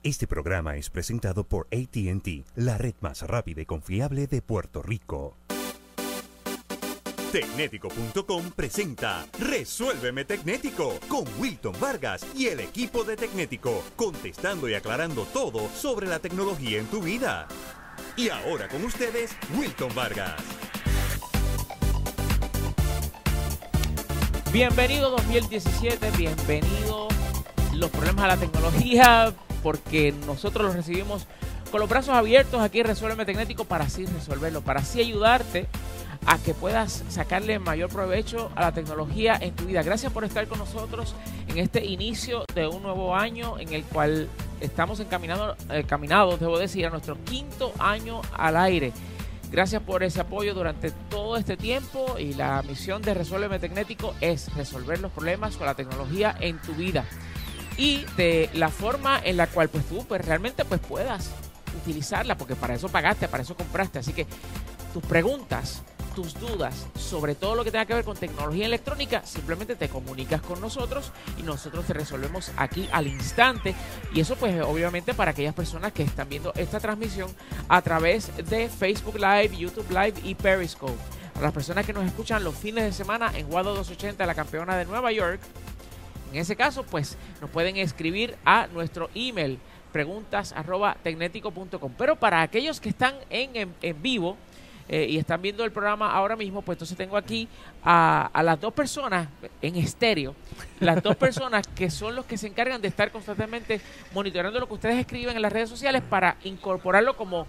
Este programa es presentado por AT&T, la red más rápida y confiable de Puerto Rico. Tecnético.com presenta Resuélveme Tecnético con Wilton Vargas y el equipo de Tecnético, contestando y aclarando todo sobre la tecnología en tu vida. Y ahora con ustedes, Wilton Vargas. Bienvenido 2017, bienvenido los problemas a la tecnología, porque nosotros los recibimos con los brazos abiertos aquí en Resuélveme Tecnético para así resolverlo, para así ayudarte a que puedas sacarle mayor provecho a la tecnología en tu vida. Gracias por estar con nosotros en este inicio de un nuevo año en el cual estamos encaminados, debo decir, a nuestro 5º año al aire. Gracias por ese apoyo durante todo este tiempo, y la misión de Resuélveme Tecnético es resolver los problemas con la tecnología en tu vida y de la forma en la cual pues tú realmente puedas utilizarla, porque para eso pagaste, para eso compraste. Así que tus preguntas, tus dudas sobre todo lo que tenga que ver con tecnología electrónica, simplemente te comunicas con nosotros y nosotros te resolvemos aquí al instante. Y eso pues obviamente para aquellas personas que están viendo esta transmisión a través de Facebook Live, YouTube Live y Periscope. A las personas que nos escuchan los fines de semana en Guado 280, la campeona de Nueva York, en ese caso pues nos pueden escribir a nuestro email preguntas@tecnetico.com. Pero para aquellos que están en vivo y están viendo el programa ahora mismo, pues entonces tengo aquí a las dos personas en estéreo, las dos personas que son los que se encargan de estar constantemente monitoreando lo que ustedes escriben en las redes sociales para incorporarlo como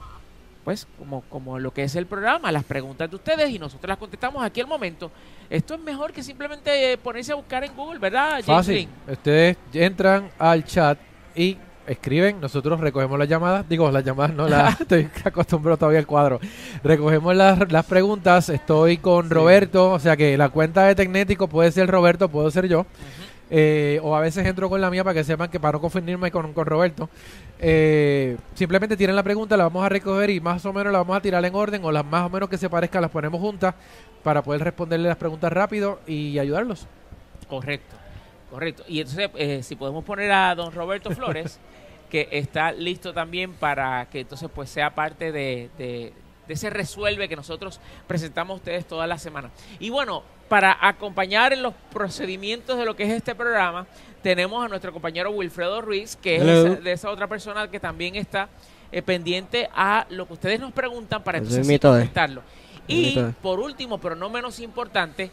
lo que es el programa, las preguntas de ustedes, y nosotros las contestamos aquí al momento. Esto es mejor que simplemente ponerse a buscar en Google, ¿verdad, James Lynn? Ustedes entran al chat y escriben, nosotros recogemos las llamadas, estoy acostumbrado todavía al cuadro. Recogemos las preguntas, estoy con Roberto, o sea que la cuenta de Tecnético puede ser Roberto, puedo ser yo. O a veces entro con la mía para que sepan que para no confundirme con Roberto. Simplemente tienen la pregunta, la vamos a recoger y más o menos la vamos a tirar en orden, o las más o menos que se parezcan las ponemos juntas para poder responderle las preguntas rápido y ayudarlos. Correcto. Y entonces si podemos poner a don Roberto Flores, que está listo también para que entonces pues sea parte de ese resuelve que nosotros presentamos a ustedes toda la semana. Y bueno, para acompañar en los procedimientos de lo que es este programa, tenemos a nuestro compañero Wilfredo Ruiz, que es de esa otra persona que también está pendiente a lo que ustedes nos preguntan para entonces sí contestarlo. Y por último, pero no menos importante,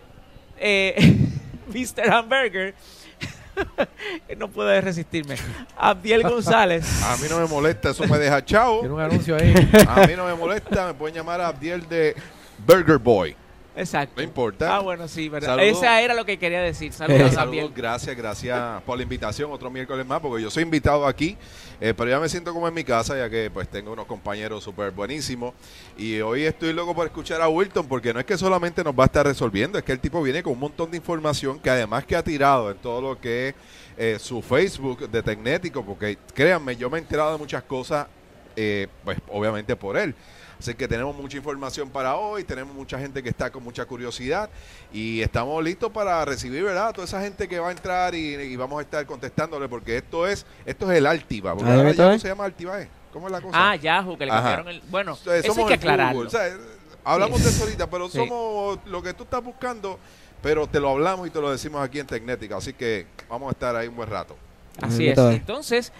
Mr. Hamburger, no puedo resistirme, Abdiel González. A mí no me molesta, eso me deja chao. Tiene un anuncio ahí. A mí no me molesta, me pueden llamar a Abdiel de Burger Boy. Exacto. No importa. Bueno, sí, ¿verdad? Saludos. Esa era lo que quería decir. Saludos, Saludos, gracias por la invitación. Otro miércoles más, porque yo soy invitado aquí, pero ya me siento como en mi casa, ya que pues tengo unos compañeros súper buenísimos. Y hoy estoy loco por escuchar a Wilton, porque no es que solamente nos va a estar resolviendo, es que el tipo viene con un montón de información que además que ha tirado en todo lo que es su Facebook de Tecnético, porque créanme, yo me he enterado de muchas cosas, pues obviamente por él. Así que tenemos mucha información para hoy, tenemos mucha gente que está con mucha curiosidad y estamos listos para recibir, ¿verdad?, a toda esa gente que va a entrar y vamos a estar contestándole, porque esto es el Altiva, porque ahora Yahoo se llama Altiva, ¿cómo es la cosa? Yahoo, que le cambiaron el... Bueno, entonces, eso hay que aclararlo. O sea, hablamos de eso ahorita, pero somos lo que tú estás buscando, pero te lo hablamos y te lo decimos aquí en Tecnética, así que vamos a estar ahí un buen rato. Así es. Entonces,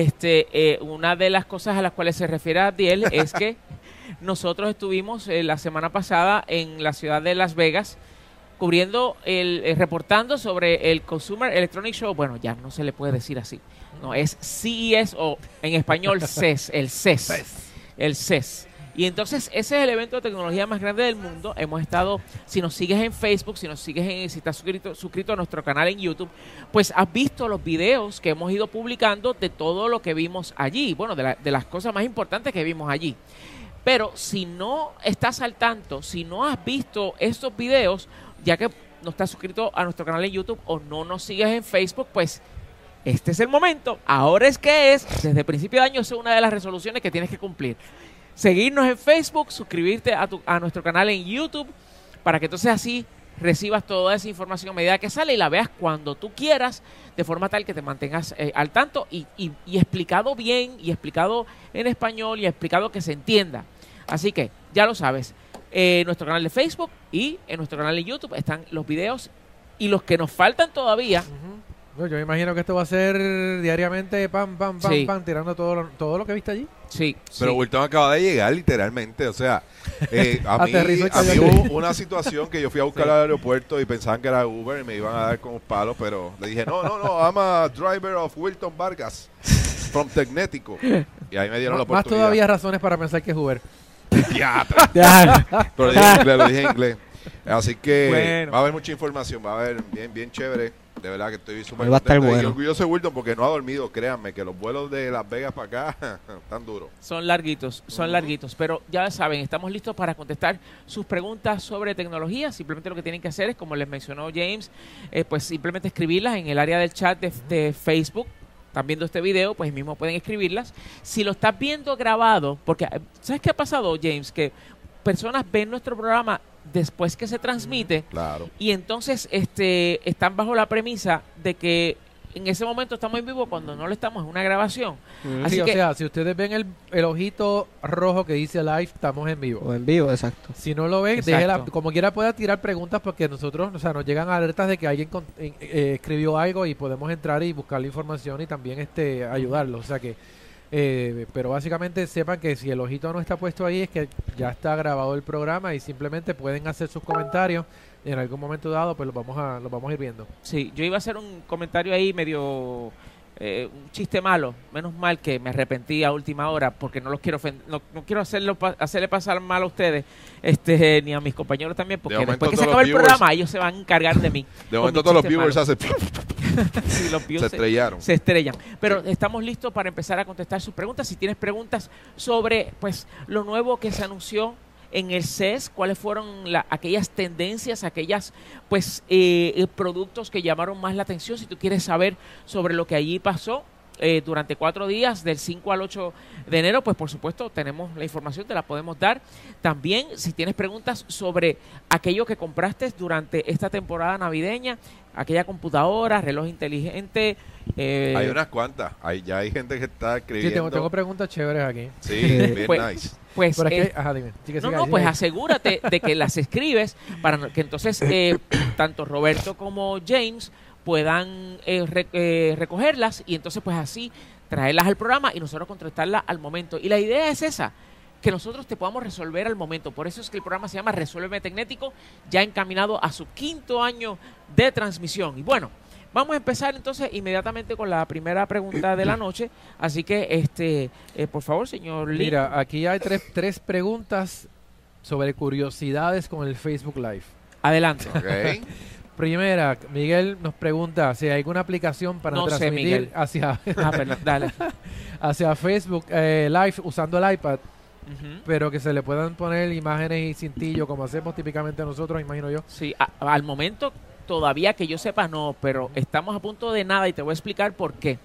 una de las cosas a las cuales se refiere Abdiel es que nosotros estuvimos la semana pasada en la ciudad de Las Vegas cubriendo reportando sobre el Consumer Electronic Show. Bueno, ya no se le puede decir así. No, es CES o en español CES, el CES. Y entonces ese es el evento de tecnología más grande del mundo. Hemos estado, si nos sigues en Facebook, si estás suscrito a nuestro canal en YouTube, pues has visto los videos que hemos ido publicando de todo lo que vimos allí. Bueno, de las cosas más importantes que vimos allí. Pero si no estás al tanto, si no has visto estos videos, ya que no estás suscrito a nuestro canal en YouTube o no nos sigues en Facebook, pues este es el momento. Ahora es que desde el principio de año, es una de las resoluciones que tienes que cumplir. Seguirnos en Facebook, suscribirte a nuestro canal en YouTube, para que entonces así recibas toda esa información a medida que sale y la veas cuando tú quieras, de forma tal que te mantengas al tanto y explicado bien, y explicado en español, y explicado que se entienda. Así que, ya lo sabes, en nuestro canal de Facebook y en nuestro canal de YouTube están los videos y los que nos faltan todavía. Yo me imagino que esto va a ser diariamente pam, Sí. tirando todo lo que viste allí. Sí, Pero sí. Wilton acaba de llegar literalmente, o sea, a mí Aterrizó y cayó hubo aquí. una situación que yo fui a buscar al aeropuerto y pensaban que era Uber y me iban a dar con un palo, pero le dije, no, I'm a driver of Wilton Vargas from Tecnético. Y ahí me dieron la Más oportunidad. todavía razones para pensar que es Uber. Pero lo dije en inglés. Así que Bueno. va a haber mucha información, va a haber bien chévere. De verdad que estoy súper Hoy va a estar contento y bueno. orgulloso de Wilton porque no ha dormido, créanme, que los vuelos de Las Vegas para acá están duros. Son larguitos, pero ya saben, estamos listos para contestar sus preguntas sobre tecnología. Simplemente lo que tienen que hacer es, como les mencionó James, pues simplemente escribirlas en el área del chat de Facebook. Están viendo este video, pues mismo pueden escribirlas. Si lo estás viendo grabado, porque ¿sabes qué ha pasado, James? Que personas ven nuestro programa después que se transmite Claro. y entonces están bajo la premisa de que en ese momento estamos en vivo cuando no lo estamos en una grabación. Así Sí, o que sea, si ustedes ven el ojito rojo que dice live, estamos en vivo. O en vivo, exacto. Si no lo ven, Exacto. déjela, como quiera pueda tirar preguntas porque nosotros, o sea, nos llegan alertas de que alguien escribió algo y podemos entrar y buscar la información y también ayudarlo. O sea que, pero básicamente sepan que si el ojito no está puesto ahí es que ya está grabado el programa y simplemente pueden hacer sus comentarios y en algún momento dado pues los vamos a ir viendo. sí, yo iba a hacer un comentario ahí medio un chiste malo, menos mal que me arrepentí a última hora porque no los quiero no quiero hacerle pasar mal a ustedes, ni a mis compañeros también, porque momento después que se todos acabe el los viewers- programa ellos se van a encargar de mí. De con momento mis todos los chistes viewers malos. hacen Sí, los views se estrellaron. se estrellan. Pero estamos listos para empezar a contestar sus preguntas. Si tienes preguntas sobre pues lo nuevo que se anunció en el CES, cuáles fueron aquellas tendencias, aquellas pues productos que llamaron más la atención, si tú quieres saber sobre lo que allí pasó durante 4 días, del 5 al 8 de enero, pues por supuesto tenemos la información, te la podemos dar. También, si tienes preguntas sobre aquello que compraste durante esta temporada navideña, aquella computadora, reloj inteligente. Hay unas cuantas. Ya hay gente que está Sí, escribiendo. tengo preguntas chéveres aquí. Sí, bien Pues, nice. Pues, Pero es que, ajá, dime. Sigue, no, sigue, no, sigue pues ahí. asegúrate de que las escribes para que entonces tanto Roberto como James puedan recogerlas y entonces pues así traerlas al programa y nosotros contestarlas al momento. Y la idea es esa, que nosotros te podamos resolver al momento. Por eso es que el programa se llama Resuélveme Tecnético, ya encaminado a su 5º año de transmisión. Y bueno, vamos a empezar entonces inmediatamente con la primera pregunta de la noche. Así que, por favor, señor Lee. Mira, aquí hay tres preguntas sobre curiosidades con el Facebook Live. Adelante. Ok. Primera, Miguel nos pregunta si hay alguna aplicación para No sé, transmitir Miguel. hacia, Perdón, dale. hacia Facebook Live usando el iPad, Ujú. pero que se le puedan poner imágenes y cintillo como hacemos típicamente nosotros, imagino yo. Sí, al momento todavía que yo sepa no, pero estamos a punto de nada y te voy a explicar por qué.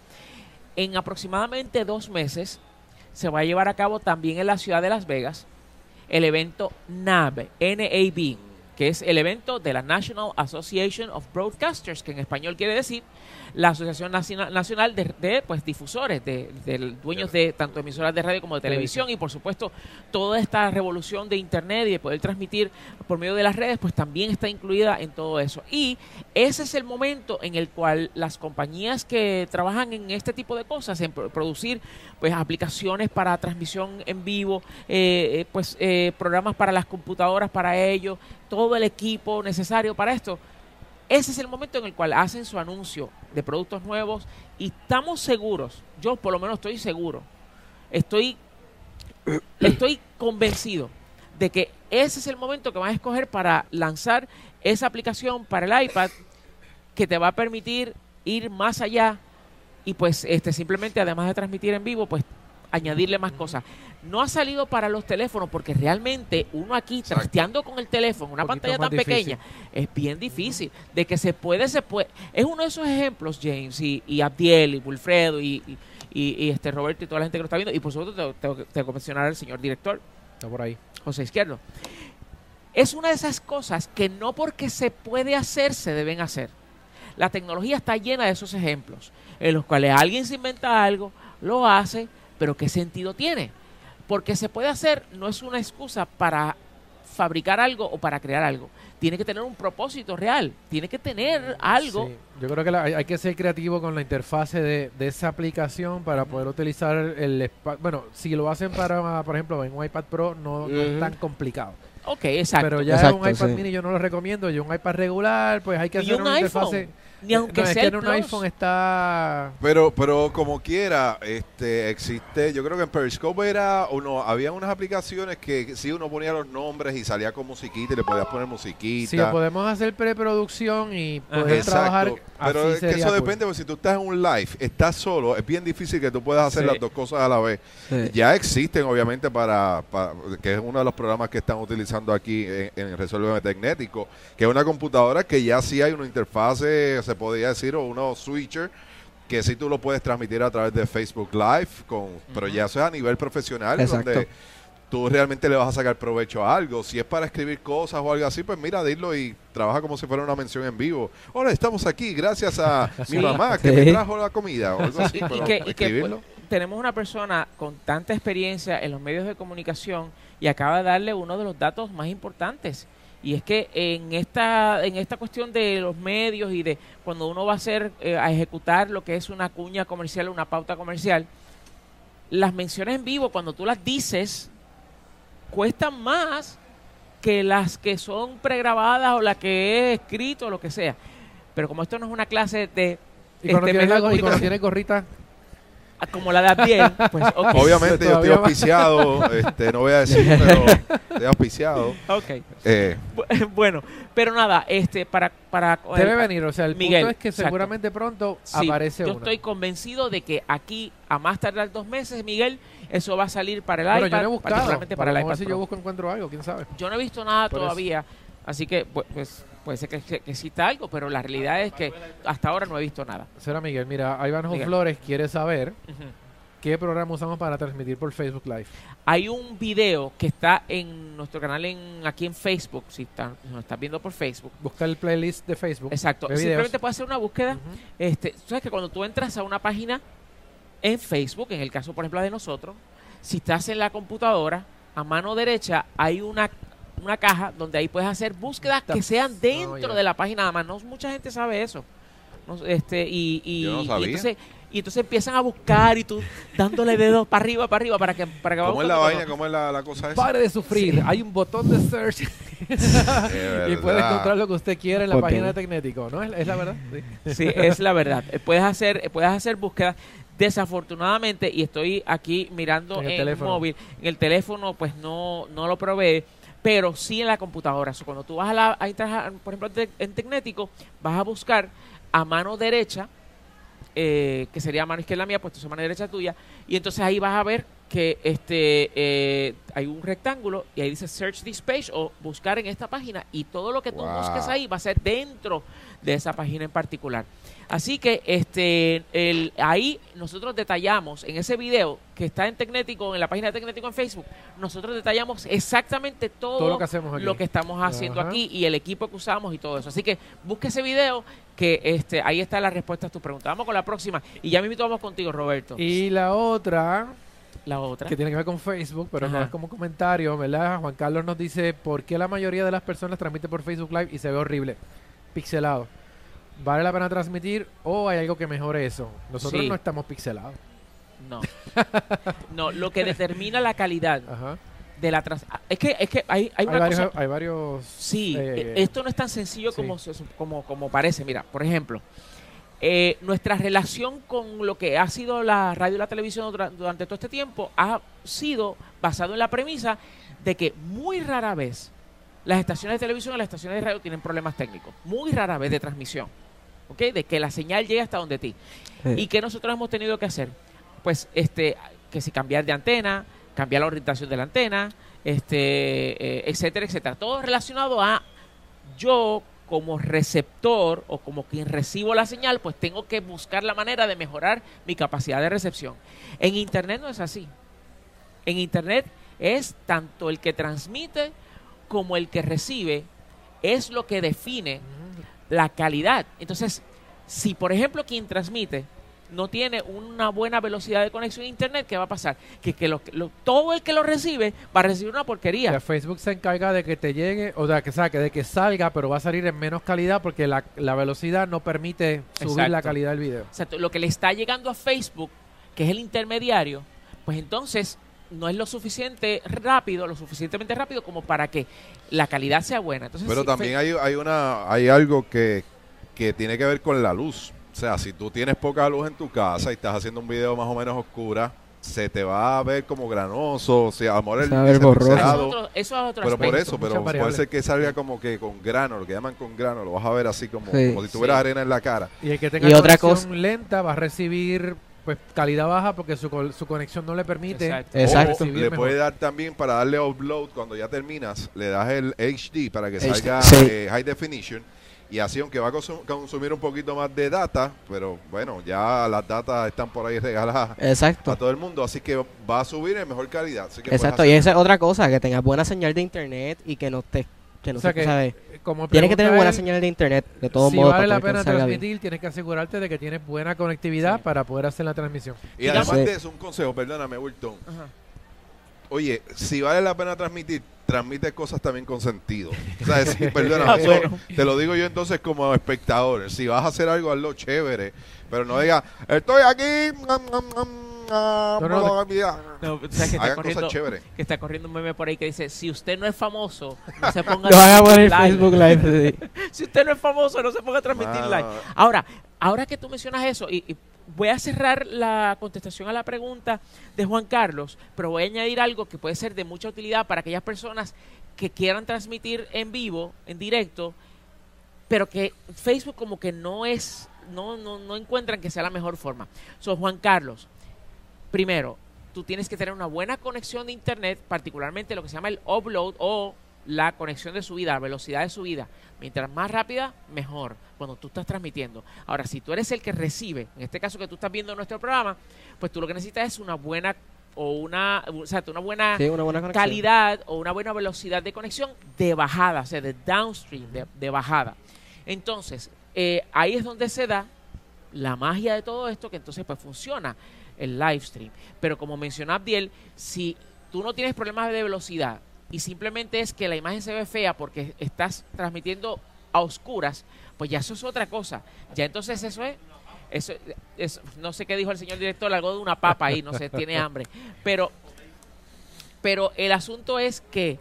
En aproximadamente 2 meses se va a llevar a cabo también en la ciudad de Las Vegas el evento NAB, N-A-B, que es el evento de la National Association of Broadcasters, que en español quiere decir la Asociación Nacional de pues, difusores, de dueños de tanto emisoras de radio como de televisión, y por supuesto toda esta revolución de internet y de poder transmitir por medio de las redes, pues también está incluida en todo eso. Y ese es el momento en el cual las compañías que trabajan en este tipo de cosas, en producir pues aplicaciones para transmisión en vivo, programas para las computadoras para ello, todo el equipo necesario para esto, ese es el momento en el cual hacen su anuncio de productos nuevos y estamos seguros, yo por lo menos estoy seguro, estoy convencido de que ese es el momento que van a escoger para lanzar esa aplicación para el iPad que te va a permitir ir más allá y pues simplemente además de transmitir en vivo, pues añadirle más cosas. No ha salido para los teléfonos porque realmente uno aquí Exacto. trasteando con el teléfono, una Un poquito pantalla más tan difícil. pequeña, es bien difícil. De que se puede. Es uno de esos ejemplos, James, y Abdiel, y Wilfredo, y Roberto, y toda la gente que lo está viendo. Y por supuesto tengo que mencionar al señor director, Está por ahí. José Izquierdo. es una de esas cosas que no porque se puede hacer, se deben hacer. La tecnología está llena de esos ejemplos, en los cuales alguien se inventa algo, lo hace, pero ¿qué sentido tiene? Porque se puede hacer no es una excusa para fabricar algo o para crear algo. Tiene que tener un propósito real, tiene que tener algo. Sí, yo creo que hay que ser creativo con la interfase de esa aplicación para poder utilizar bueno, si lo hacen para, por ejemplo, en un iPad Pro no es tan complicado. Ok, exacto. Pero ya Exacto, un iPad sí. Mini yo no lo recomiendo, y un iPad regular, pues hay que Ni hacer un una iPhone, interfase. ni aunque No, es sea que el en un Plus. iPhone está... Pero como quiera, existe, yo creo que en Periscope había unas aplicaciones que sí uno ponía los nombres y salía con musiquita y le podías poner musiquita. Sí, podemos hacer preproducción y Ajá. poder trabajar. Exacto, pero así es que sería eso cool. depende, porque si tú estás en un live, estás solo, es bien difícil que tú puedas hacer Sí. las dos cosas a la vez. Sí. Ya existen, obviamente, que es uno de los programas que están utilizando aquí en Resuélveme Tecnético, que es una computadora que ya sí hay una interfase, se podría decir, o unos switcher, que sí tú lo puedes transmitir a través de Facebook Live, pero ya eso es a nivel profesional, Exacto. donde tú realmente le vas a sacar provecho a algo. Si es para escribir cosas o algo así, pues mira, dilo y trabaja como si fuera una mención en vivo. Hola, estamos aquí gracias a mi mamá que me Sí. trajo la comida o algo así. Y Pero que, pues, escribirlo. tenemos una persona con tanta experiencia en los medios de comunicación y acaba de darle uno de los datos más importantes. Y es que en esta cuestión de los medios y de cuando uno va a ejecutar lo que es una cuña comercial, una pauta comercial, las menciones en vivo, cuando tú las dices, cuestan más que las que son pregrabadas o las que he escrito o lo que sea. Pero como esto no es una clase de Y cuando medios de tienes y cuando comunicación, tienes gorrita, como la de Abdiel, pues ok. Obviamente yo estoy Todavía más. auspiciado, no voy a decir, pero estoy auspiciado. Ok. Eh, Bueno, pero nada, para debe venir. O sea, el Miguel, punto es que exacto. seguramente pronto sí, aparece yo uno. estoy convencido de que aquí, a más tardar 2 meses, Miguel, eso va a salir para el Bueno, iPad, yo no he buscado. particularmente para el A lo mejor iPad si Pro. yo busco encuentro algo, quién sabe. Yo no he visto nada Por eso. todavía, así que pues puede ser que exista algo, pero la realidad es que hasta ahora no he visto nada. Será Miguel. Mira, Ivanhoe Miguel. Flores quiere saber Ujú. qué programa usamos para transmitir por Facebook Live. Hay un video que está en nuestro canal aquí en Facebook, si nos estás viendo por Facebook. Busca el playlist de Facebook. Exacto. de videos. Simplemente puedes hacer una búsqueda. Ujú. Tú sabes que cuando tú entras a una página en Facebook, en el caso, por ejemplo, de nosotros, si estás en la computadora, a mano derecha hay una caja donde ahí puedes hacer búsquedas que sean dentro ya. de la página. Además, no mucha gente sabe eso. No, Yo no sabía. y entonces empiezan a buscar y tú dándole dedos para arriba para que ¿Cómo es la vaina? ¿Cómo es la cosa esa? Pare de sufrir. Hay un botón de search y puede encontrar lo que usted quiera en la Ok. página de Tecnético, ¿no? Es la verdad. Sí. Sí, es la verdad. Puedes hacer búsquedas. Desafortunadamente, y estoy aquí mirando En el en el teléfono. móvil, en el teléfono pues no lo provee, pero sí en la computadora. O sea, cuando tú vas a entrar, por ejemplo, en Tecnético, vas a buscar a mano derecha, que sería a mano izquierda mía, pues a mano derecha tuya, y entonces ahí vas a ver que hay un rectángulo y ahí dice Search this page o buscar en esta página, y todo lo que tú Wow. busques ahí va a ser dentro de esa página en particular. Así que ahí nosotros detallamos en ese video que está en Tecnético, en la página de Tecnético en Facebook, nosotros detallamos exactamente todo lo que hacemos aquí. lo que estamos haciendo Ajá. aquí y el equipo que usamos y todo eso. Así que busque ese video que ahí está la respuesta a tu pregunta. Vamos con la próxima y ya mismo vamos contigo, Roberto. Y la otra, la otra. que tiene que ver con Facebook, pero no Ajá. es como comentario, ¿verdad? Juan Carlos nos dice, ¿por qué la mayoría de las personas transmite por Facebook Live y se ve horrible? Pixelado. ¿Vale la pena transmitir o hay algo que mejore eso? Nosotros Sí. no estamos pixelados. No. No, lo que determina la calidad Ajá. de la es que hay una cosa. Hay varios... Sí, eh, esto no es tan sencillo sí. como parece. Mira, por ejemplo, nuestra relación con lo que ha sido la radio y la televisión durante todo este tiempo ha sido basado en la premisa de que muy rara vez las estaciones de televisión y las estaciones de radio tienen problemas técnicos. Muy rara vez de transmisión. ¿Ok? De que la señal llegue hasta donde ti. Sí. ¿Y qué nosotros hemos tenido que hacer? Pues que si cambiar de antena, cambiar la orientación de la antena, etcétera, etcétera. Todo relacionado a yo como receptor o como quien recibo la señal, pues tengo que buscar la manera de mejorar mi capacidad de recepción. En Internet no es así. En Internet es tanto el que transmite como el que recibe es lo que define la calidad. Entonces, si por ejemplo quien transmite no tiene una buena velocidad de conexión a internet, ¿qué va a pasar? Que todo el que lo recibe va a recibir una porquería. O sea, Facebook se encarga de que te llegue, o sea, de que salga, pero va a salir en menos calidad porque la velocidad no permite subir la calidad del video. Exacto. Lo que le está llegando a Facebook, que es el intermediario, pues entonces no es lo suficientemente rápido como para que la calidad sea buena. Entonces, pero también hay algo que tiene que ver con la luz. O sea, si tú tienes poca luz en tu casa y estás haciendo un video más o menos oscura, se te va a ver como granoso, o sea, a lo mejor eso es otro pero aspecto. puede ser que salga como que con grano, lo que llaman con grano, lo vas a ver así como si tuvieras arena en la cara. Y el que tenga conexión lenta va a recibir pues calidad baja porque su conexión no le permite. Exacto. Le puede dar también para darle upload cuando ya terminas, le das el HD para que salga high definition. Y así, aunque va a consumir un poquito más de data, pero bueno, ya las datas están por ahí regaladas a todo el mundo, así que va a subir en mejor calidad. Así que y esa es otra cosa, que tengas buena señal de internet y que no te... Tienes que tener buena señal de internet, de todos modos. Si vale la pena transmitir, tienes que asegurarte de que tienes buena conectividad para poder hacer la transmisión. Y además de eso, un consejo, perdóname, Wilton. Oye, si vale la pena transmitir, transmite cosas también con sentido. O sea, perdóname, te lo digo yo entonces como espectador. Si vas a hacer algo, hazlo chévere. Pero no digas, estoy aquí. Que está corriendo un meme por ahí que dice, si usted no es famoso, no se ponga lo haga por el Facebook Live. Si usted no es famoso, no se ponga a transmitir live. Ahora que tú mencionas eso, y voy a cerrar la contestación a la pregunta de Juan Carlos, pero voy a añadir algo que puede ser de mucha utilidad para aquellas personas que quieran transmitir en vivo, en directo, pero que Facebook como que no encuentran que sea la mejor forma. Juan Carlos, primero, tú tienes que tener una buena conexión de internet, particularmente lo que se llama el upload o la conexión de subida, la velocidad de subida. Mientras más rápida, mejor, cuando tú estás transmitiendo. Ahora, si tú eres el que recibe, en este caso que tú estás viendo nuestro programa, pues tú lo que necesitas es una buena calidad o una buena velocidad de conexión de bajada, o sea, de downstream, de bajada. Entonces, ahí es donde se da la magia de todo esto, que entonces pues funciona el live stream. Pero como mencionó Abdiel, si tú no tienes problemas de velocidad y simplemente es que la imagen se ve fea porque estás transmitiendo a oscuras, pues ya eso es otra cosa. Ya entonces eso no sé qué dijo el señor director, algo de una papa ahí, no sé, tiene hambre. Pero el asunto es que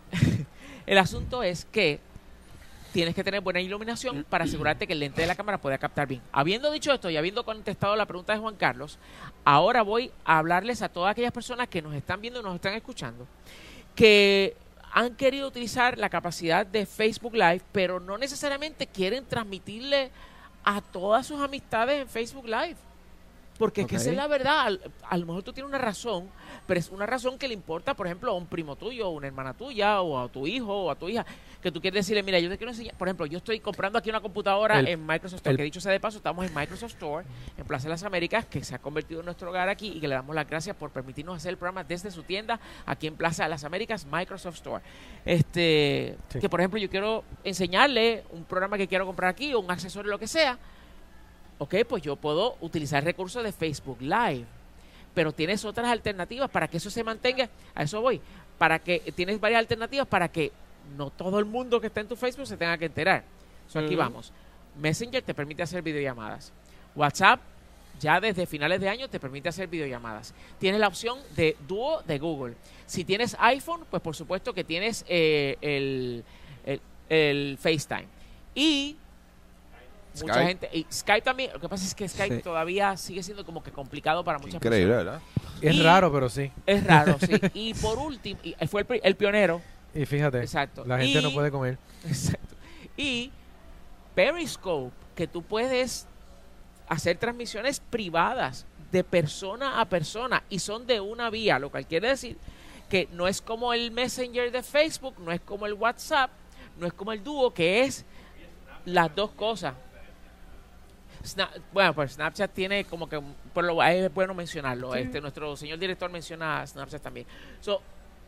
tienes que tener buena iluminación para asegurarte que el lente de la cámara pueda captar bien. Habiendo dicho esto y habiendo contestado la pregunta de Juan Carlos, ahora voy a hablarles a todas aquellas personas que nos están viendo y nos están escuchando, que han querido utilizar la capacidad de Facebook Live, pero no necesariamente quieren transmitirle a todas sus amistades en Facebook Live. Porque es que esa es la verdad. A lo mejor tú tienes una razón, pero es una razón que le importa, por ejemplo, a un primo tuyo, o una hermana tuya, o a tu hijo, o a tu hija, que tú quieres decirle, mira, yo te quiero enseñar. Por ejemplo, yo estoy comprando aquí una computadora en Microsoft Store, que dicho sea de paso, estamos en Microsoft Store, en Plaza de las Américas, que se ha convertido en nuestro hogar aquí, y que le damos las gracias por permitirnos hacer el programa desde su tienda, aquí en Plaza de las Américas, Microsoft Store. Que por ejemplo, yo quiero enseñarle un programa que quiero comprar aquí, o un accesorio, lo que sea. Ok, pues yo puedo utilizar recursos de Facebook Live, pero tienes otras alternativas para que eso se mantenga. A eso voy, tienes varias alternativas para que no todo el mundo que está en tu Facebook se tenga que enterar. Aquí vamos. Messenger te permite hacer videollamadas. WhatsApp ya desde finales de año te permite hacer videollamadas. Tienes la opción de Duo de Google. Si tienes iPhone, pues por supuesto que tienes el FaceTime. Y mucha gente, y Skype también. Lo que pasa es que Skype todavía sigue siendo como que complicado para muchas personas. Increíble, ¿verdad? Es raro, pero sí. Es raro, sí. Y por último, fue el pionero. Y fíjate, la gente no puede comer. Exacto. Y Periscope, que tú puedes hacer transmisiones privadas de persona a persona y son de una vía, lo cual quiere decir que no es como el Messenger de Facebook, no es como el WhatsApp, no es como el Duo, que es las dos cosas. Bueno, pues Snapchat tiene como que, es bueno mencionarlo. Nuestro señor director menciona Snapchat también.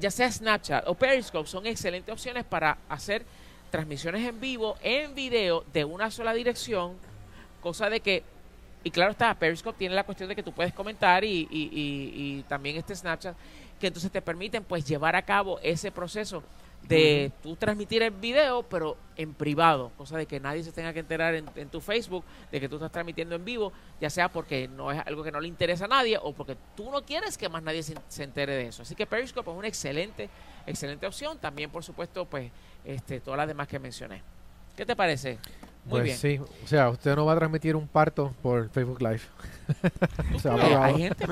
ya sea Snapchat o Periscope, son excelentes opciones para hacer transmisiones en vivo, en video, de una sola dirección, cosa de que, y claro está, Periscope tiene la cuestión de que tú puedes comentar y también Snapchat, que entonces te permiten pues llevar a cabo ese proceso de tú transmitir el video, pero en privado, cosa de que nadie se tenga que enterar en tu Facebook de que tú estás transmitiendo en vivo, ya sea porque no es algo que no le interesa a nadie o porque tú no quieres que más nadie se entere de eso. Así que Periscope es una excelente opción. También, por supuesto, pues todas las demás que mencioné. ¿Qué te parece? Muy bien. Sí, o sea, usted no va a transmitir un parto por Facebook Live. O sea, hay gente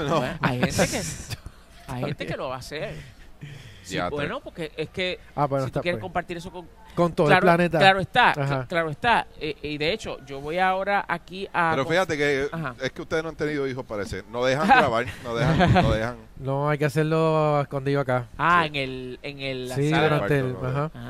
que lo va a hacer. Sí, bueno, porque es que si tú quieres compartir eso con todo el planeta. Claro está. Y de hecho, yo voy ahora aquí a... Pero fíjate que es que ustedes no han tenido hijos, parece. No dejan grabar, no dejan. No, hay que hacerlo escondido acá. En el sí, sala. durante el...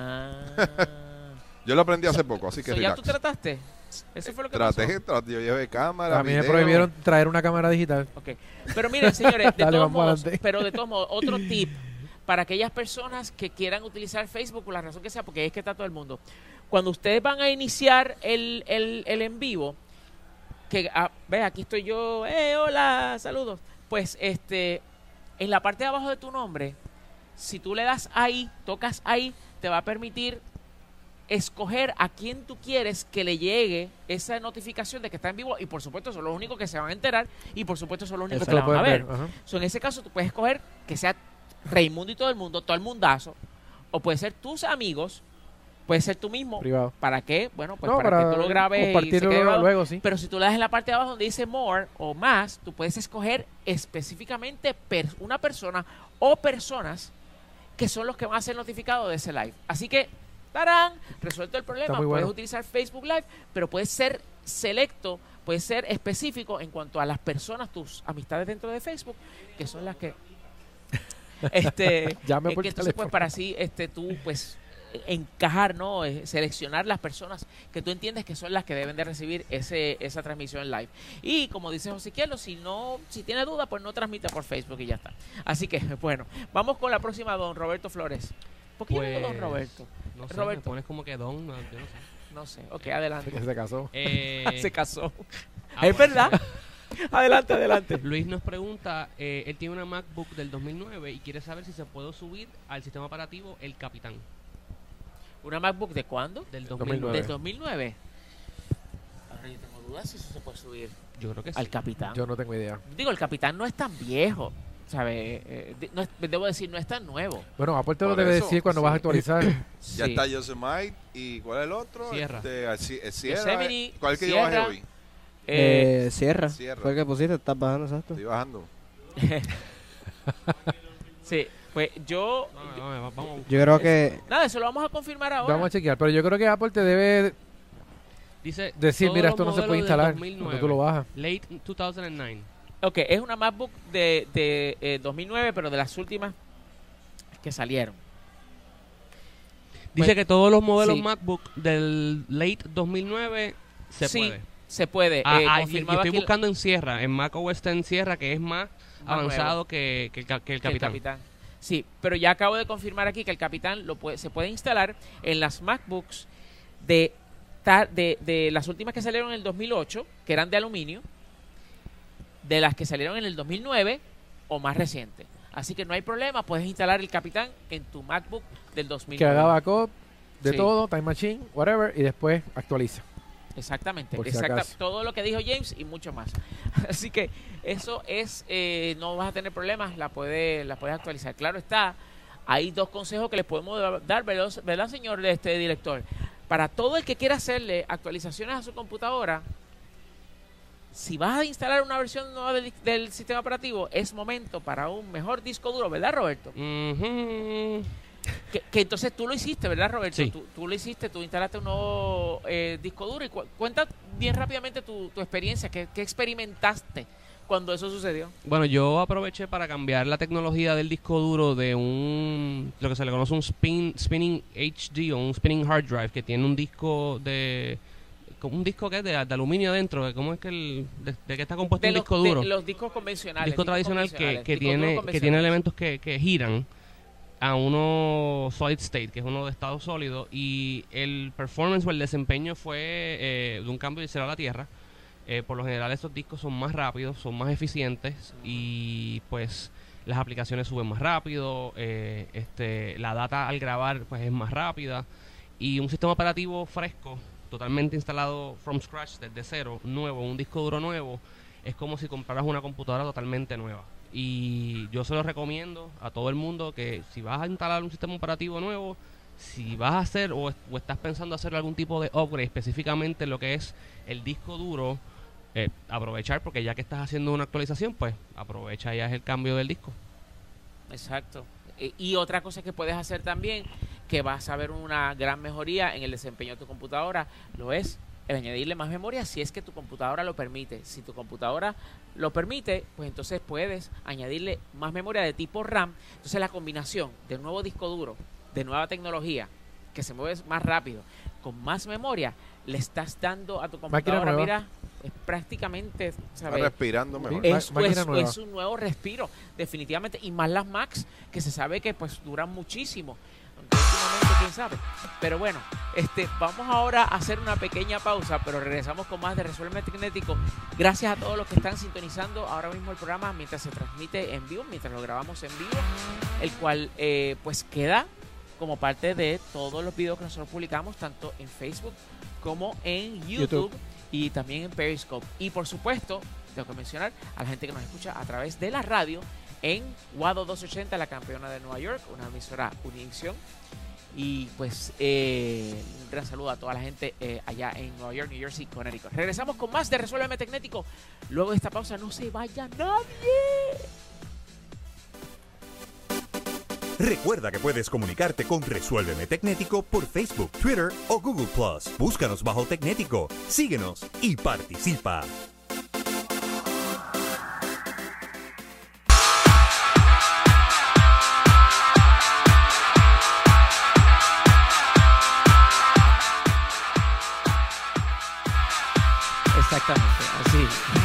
Yo lo aprendí hace poco, así que ¿Ya tú trataste? ¿Eso fue lo que pasó? Yo llevé cámara, a mí me prohibieron traer una cámara digital. Okay. Pero miren, señores, de todos modos, otro tip para aquellas personas que quieran utilizar Facebook por la razón que sea, porque es que está todo el mundo. Cuando ustedes van a iniciar el en vivo, que ve, aquí estoy yo, hola, saludos. Pues en la parte de abajo de tu nombre, si tú le das ahí, tocas ahí, te va a permitir escoger a quién tú quieres que le llegue esa notificación de que está en vivo, y por supuesto son los únicos que se van a enterar y por supuesto son los únicos que la van a ver. En ese caso tú puedes escoger que sea Raimundo y todo el mundazo, o puede ser tus amigos, puede ser tú mismo. Privado. ¿Para qué? Bueno, pues para que tú lo grabes y se quede luego, sí. Pero si tú le das en la parte de abajo donde dice more o más, tú puedes escoger específicamente una persona o personas que son los que van a ser notificados de ese live. Así que, ¡tarán!, resuelto el problema. Puedes utilizar Facebook Live, pero puedes ser selecto, puedes ser específico en cuanto a las personas, tus amistades dentro de Facebook, que son las que llame por que entonces pues para así tú pues encajar, ¿no? Seleccionar las personas que tú entiendes que son las que deben de recibir esa transmisión live. Y como dice José Quielo, si tiene duda, pues no transmita por Facebook y ya está. Así que, bueno, vamos con la próxima, don Roberto Flores. ¿Por qué yo digo don Roberto? No sé, Roberto. me pones como que don, yo no sé. No sé, ok, adelante. Se casó. Se casó. ¿Es verdad? Adelante. Luis nos pregunta, él tiene una MacBook del 2009 y quiere saber si se puede subir al sistema operativo El Capitán. ¿Una MacBook de cuándo? Del 2009. ¿Del 2009? Ahora yo tengo dudas si eso se puede subir. Yo creo que sí. Al Capitán. Yo no tengo idea. Digo, el Capitán no es tan viejo, ¿sabes? Debo decir, no es tan nuevo. Bueno, aparte lo debe decir cuando vas a actualizar. Ya está Yosemite y ¿cuál es el otro? Sierra. Sierra. ¿Cuál es que yo bajé hoy? Sierra. Fue el que pusiste, estás bajando, exacto. Estoy bajando. Sí, pues yo creo que... Nada, eso lo vamos a confirmar ahora. Vamos a chequear, pero yo creo que Apple te debe decir, mira, esto no se puede instalar 2009, cuando tú lo bajas. Late 2009. Ok, es una MacBook de 2009, pero de las últimas que salieron. Dice que todos los modelos MacBook del late 2009 se puede. Se puede. Yo estoy buscando en Sierra, en macOS está en Sierra, que es más avanzado que el Capitán. Sí, pero ya acabo de confirmar aquí que el Capitán se puede instalar en las MacBooks de las últimas que salieron en el 2008, que eran de aluminio, de las que salieron en el 2009 o más reciente. Así que no hay problema, puedes instalar el Capitán en tu MacBook del 2009. Que haga backup de todo, Time Machine, whatever, y después actualiza. Exactamente, si todo lo que dijo James y mucho más. Así que eso es, no vas a tener problemas, la puedes actualizar. Claro está, hay dos consejos que les podemos dar, ¿verdad, señor director? Para todo el que quiera hacerle actualizaciones a su computadora, si vas a instalar una versión nueva del sistema operativo, es momento para un mejor disco duro, ¿verdad, Roberto? Que entonces tú lo hiciste, ¿verdad, Roberto? Sí. Tú lo hiciste, tú instalaste un nuevo disco duro. Y cuenta bien rápidamente tu experiencia, ¿qué experimentaste cuando eso sucedió? Bueno, yo aproveché para cambiar la tecnología del disco duro de lo que se le conoce un spinning HD o un spinning hard drive, que tiene un disco que es de aluminio adentro. ¿Cómo es que de qué está compuesto un disco duro? Los discos convencionales. Disco tradicional que tiene elementos que giran. a uno solid state, que es uno de estado sólido, y el performance o el desempeño fue de un cambio de cielo a la tierra. Por lo general estos discos son más rápidos, son más eficientes y pues las aplicaciones suben más rápido, la data al grabar pues es más rápida, y un sistema operativo fresco, totalmente instalado from scratch, desde cero, nuevo, un disco duro nuevo, es como si compraras una computadora totalmente nueva. Y yo se lo recomiendo a todo el mundo que si vas a instalar un sistema operativo nuevo, si vas a hacer o estás pensando hacer algún tipo de upgrade específicamente en lo que es el disco duro, aprovechar, porque ya que estás haciendo una actualización, pues aprovecha ya el cambio del disco. Exacto. Y otra cosa que puedes hacer también, que vas a ver una gran mejoría en el desempeño de tu computadora, lo es el añadirle más memoria si es que tu computadora lo permite. Si tu computadora lo permite, pues entonces puedes añadirle más memoria de tipo RAM. Entonces la combinación de un nuevo disco duro, de nueva tecnología, que se mueve más rápido, con más memoria, le estás dando a tu computadora, mira, es prácticamente, ¿sabes? Respirando mejor. Es un nuevo respiro, definitivamente, y más las Macs, que se sabe que pues duran muchísimo. Últimamente, quién sabe. Pero bueno, vamos ahora a hacer una pequeña pausa, pero regresamos con más de Resuélveme Tecnético. Gracias a todos los que están sintonizando ahora mismo el programa mientras se transmite en vivo, mientras lo grabamos en vivo, el cual pues queda como parte de todos los videos que nosotros publicamos, tanto en Facebook como en YouTube. Y también en Periscope. Y por supuesto, tengo que mencionar a la gente que nos escucha a través de la radio en WADO 280, la campeona de Nueva York, una emisora Univisión. Y pues un gran saludo a toda la gente allá en Nueva York, New Jersey, Connecticut. Regresamos con más de Resuélveme Tecnético. Luego de esta pausa, no se vaya nadie. Recuerda que puedes comunicarte con Resuélveme Tecnético por Facebook, Twitter o Google+. Búscanos bajo Tecnético, síguenos y participa. Exactamente, así.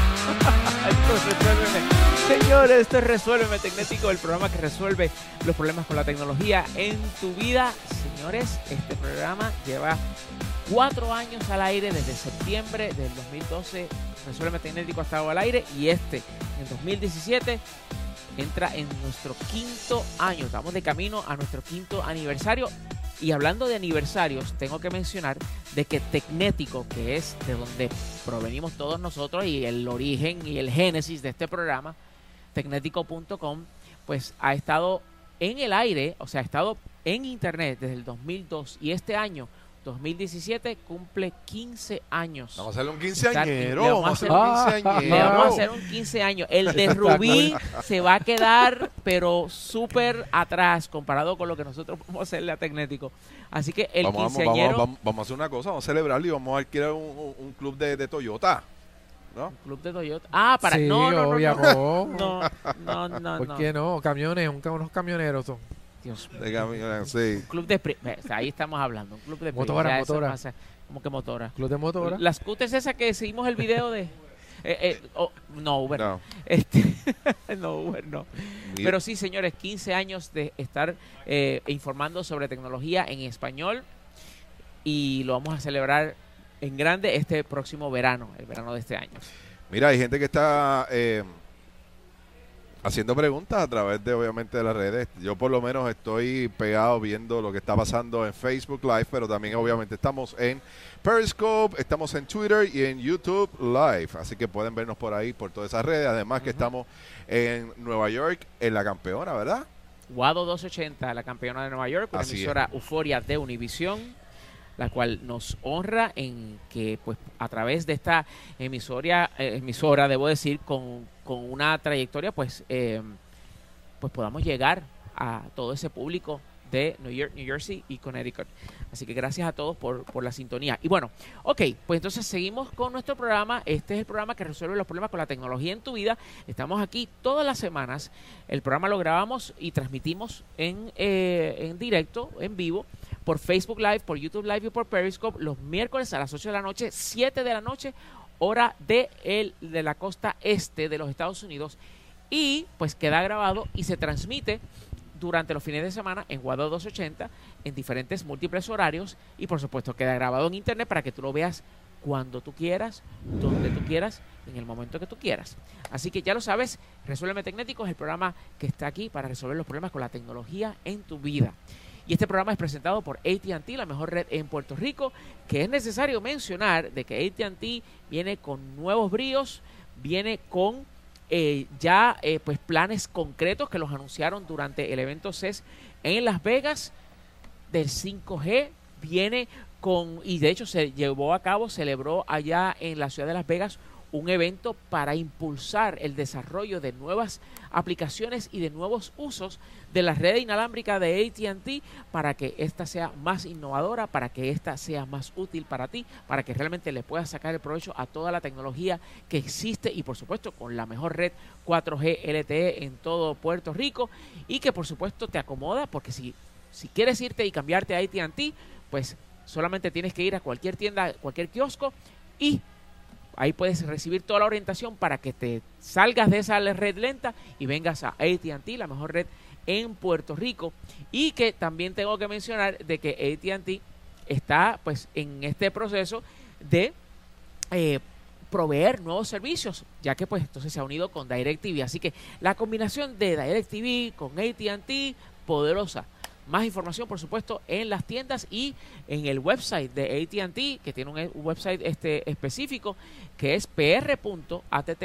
Señores, esto es Resuélveme Tecnético, el programa que resuelve los problemas con la tecnología en tu vida. Señores, este programa lleva 4 años al aire, desde septiembre del 2012. Resuélveme Tecnético ha estado al aire y en 2017 entra en nuestro 5º año. Estamos de camino a nuestro 5º aniversario. Y hablando de aniversarios, tengo que mencionar de que Tecnético, que es de donde provenimos todos nosotros y el origen y el génesis de este programa, tecnético.com, pues ha estado en el aire, o sea, ha estado en internet desde el 2002 y este año 2017 cumple 15 años. Vamos a hacerle un quinceañero. Vamos a hacer un 15 años. El de Rubí se va a quedar, pero súper atrás comparado con lo que nosotros vamos a hacerle a Tecnético. Así que el quinceañero... Vamos a hacer una cosa, vamos a celebrarlo y vamos a alquilar un club de Toyota. ¿No? Un club de Toyota. Ah, para... Sí, no. ¿Por qué no? Camiones, unos camioneros son. Dios mío. De camiones, sí. Club de... ahí estamos hablando. Un club de... Motora. ¿Cómo que motora? Club de motora. Las scooters esas que seguimos el video de... no, Uber. No. No, Uber no. Pero sí, señores, 15 años de estar informando sobre tecnología en español y lo vamos a celebrar en grande este próximo verano, el verano de este año. Mira, hay gente que está haciendo preguntas a través de, obviamente, de las redes. Yo por lo menos estoy pegado viendo lo que está pasando en Facebook Live, pero también obviamente estamos en Periscope, estamos en Twitter y en YouTube Live. Así que pueden vernos por ahí, por todas esas redes. Además que estamos en Nueva York, en La Campeona, ¿verdad? WADO 280, la campeona de Nueva York, una emisora Euforia de Univisión, la cual nos honra en que pues a través de esta emisora debo decir, con una trayectoria pues podamos llegar a todo ese público de New York, New Jersey y Connecticut. Así que gracias a todos por la sintonía. Y bueno, ok, pues entonces seguimos con nuestro programa. Este es el programa que resuelve los problemas con la tecnología en tu vida. Estamos aquí todas las semanas. El programa lo grabamos y transmitimos en directo, en vivo, por Facebook Live, por YouTube Live y por Periscope los miércoles a las 8 de la noche, 7 de la noche, hora de la costa este de los Estados Unidos. Y pues queda grabado y se transmite durante los fines de semana en Guado 280 en diferentes múltiples horarios y por supuesto queda grabado en internet para que tú lo veas cuando tú quieras, donde tú quieras, en el momento que tú quieras. Así que ya lo sabes, Resuélveme Tecnético es el programa que está aquí para resolver los problemas con la tecnología en tu vida. Y este programa es presentado por AT&T, la mejor red en Puerto Rico, que es necesario mencionar de que AT&T viene con nuevos bríos, viene con pues planes concretos que los anunciaron durante el evento CES en Las Vegas del 5G, viene con, y de hecho se llevó a cabo, celebró allá en la ciudad de Las Vegas un evento para impulsar el desarrollo de nuevas aplicaciones y de nuevos usos de la red inalámbrica de AT&T para que ésta sea más innovadora, para que ésta sea más útil para ti, para que realmente le puedas sacar el provecho a toda la tecnología que existe y por supuesto con la mejor red 4G LTE en todo Puerto Rico y que por supuesto te acomoda porque si quieres irte y cambiarte a AT&T, pues solamente tienes que ir a cualquier tienda, cualquier kiosco y ahí puedes recibir toda la orientación para que te salgas de esa red lenta y vengas a AT&T, la mejor red en Puerto Rico. Y que también tengo que mencionar de que AT&T está pues en este proceso de proveer nuevos servicios, ya que pues entonces se ha unido con DirecTV. Así que la combinación de DirecTV con AT&T, poderosa. Más información, por supuesto, en las tiendas y en el website de AT&T, que tiene un website específico, que es pr.att.com.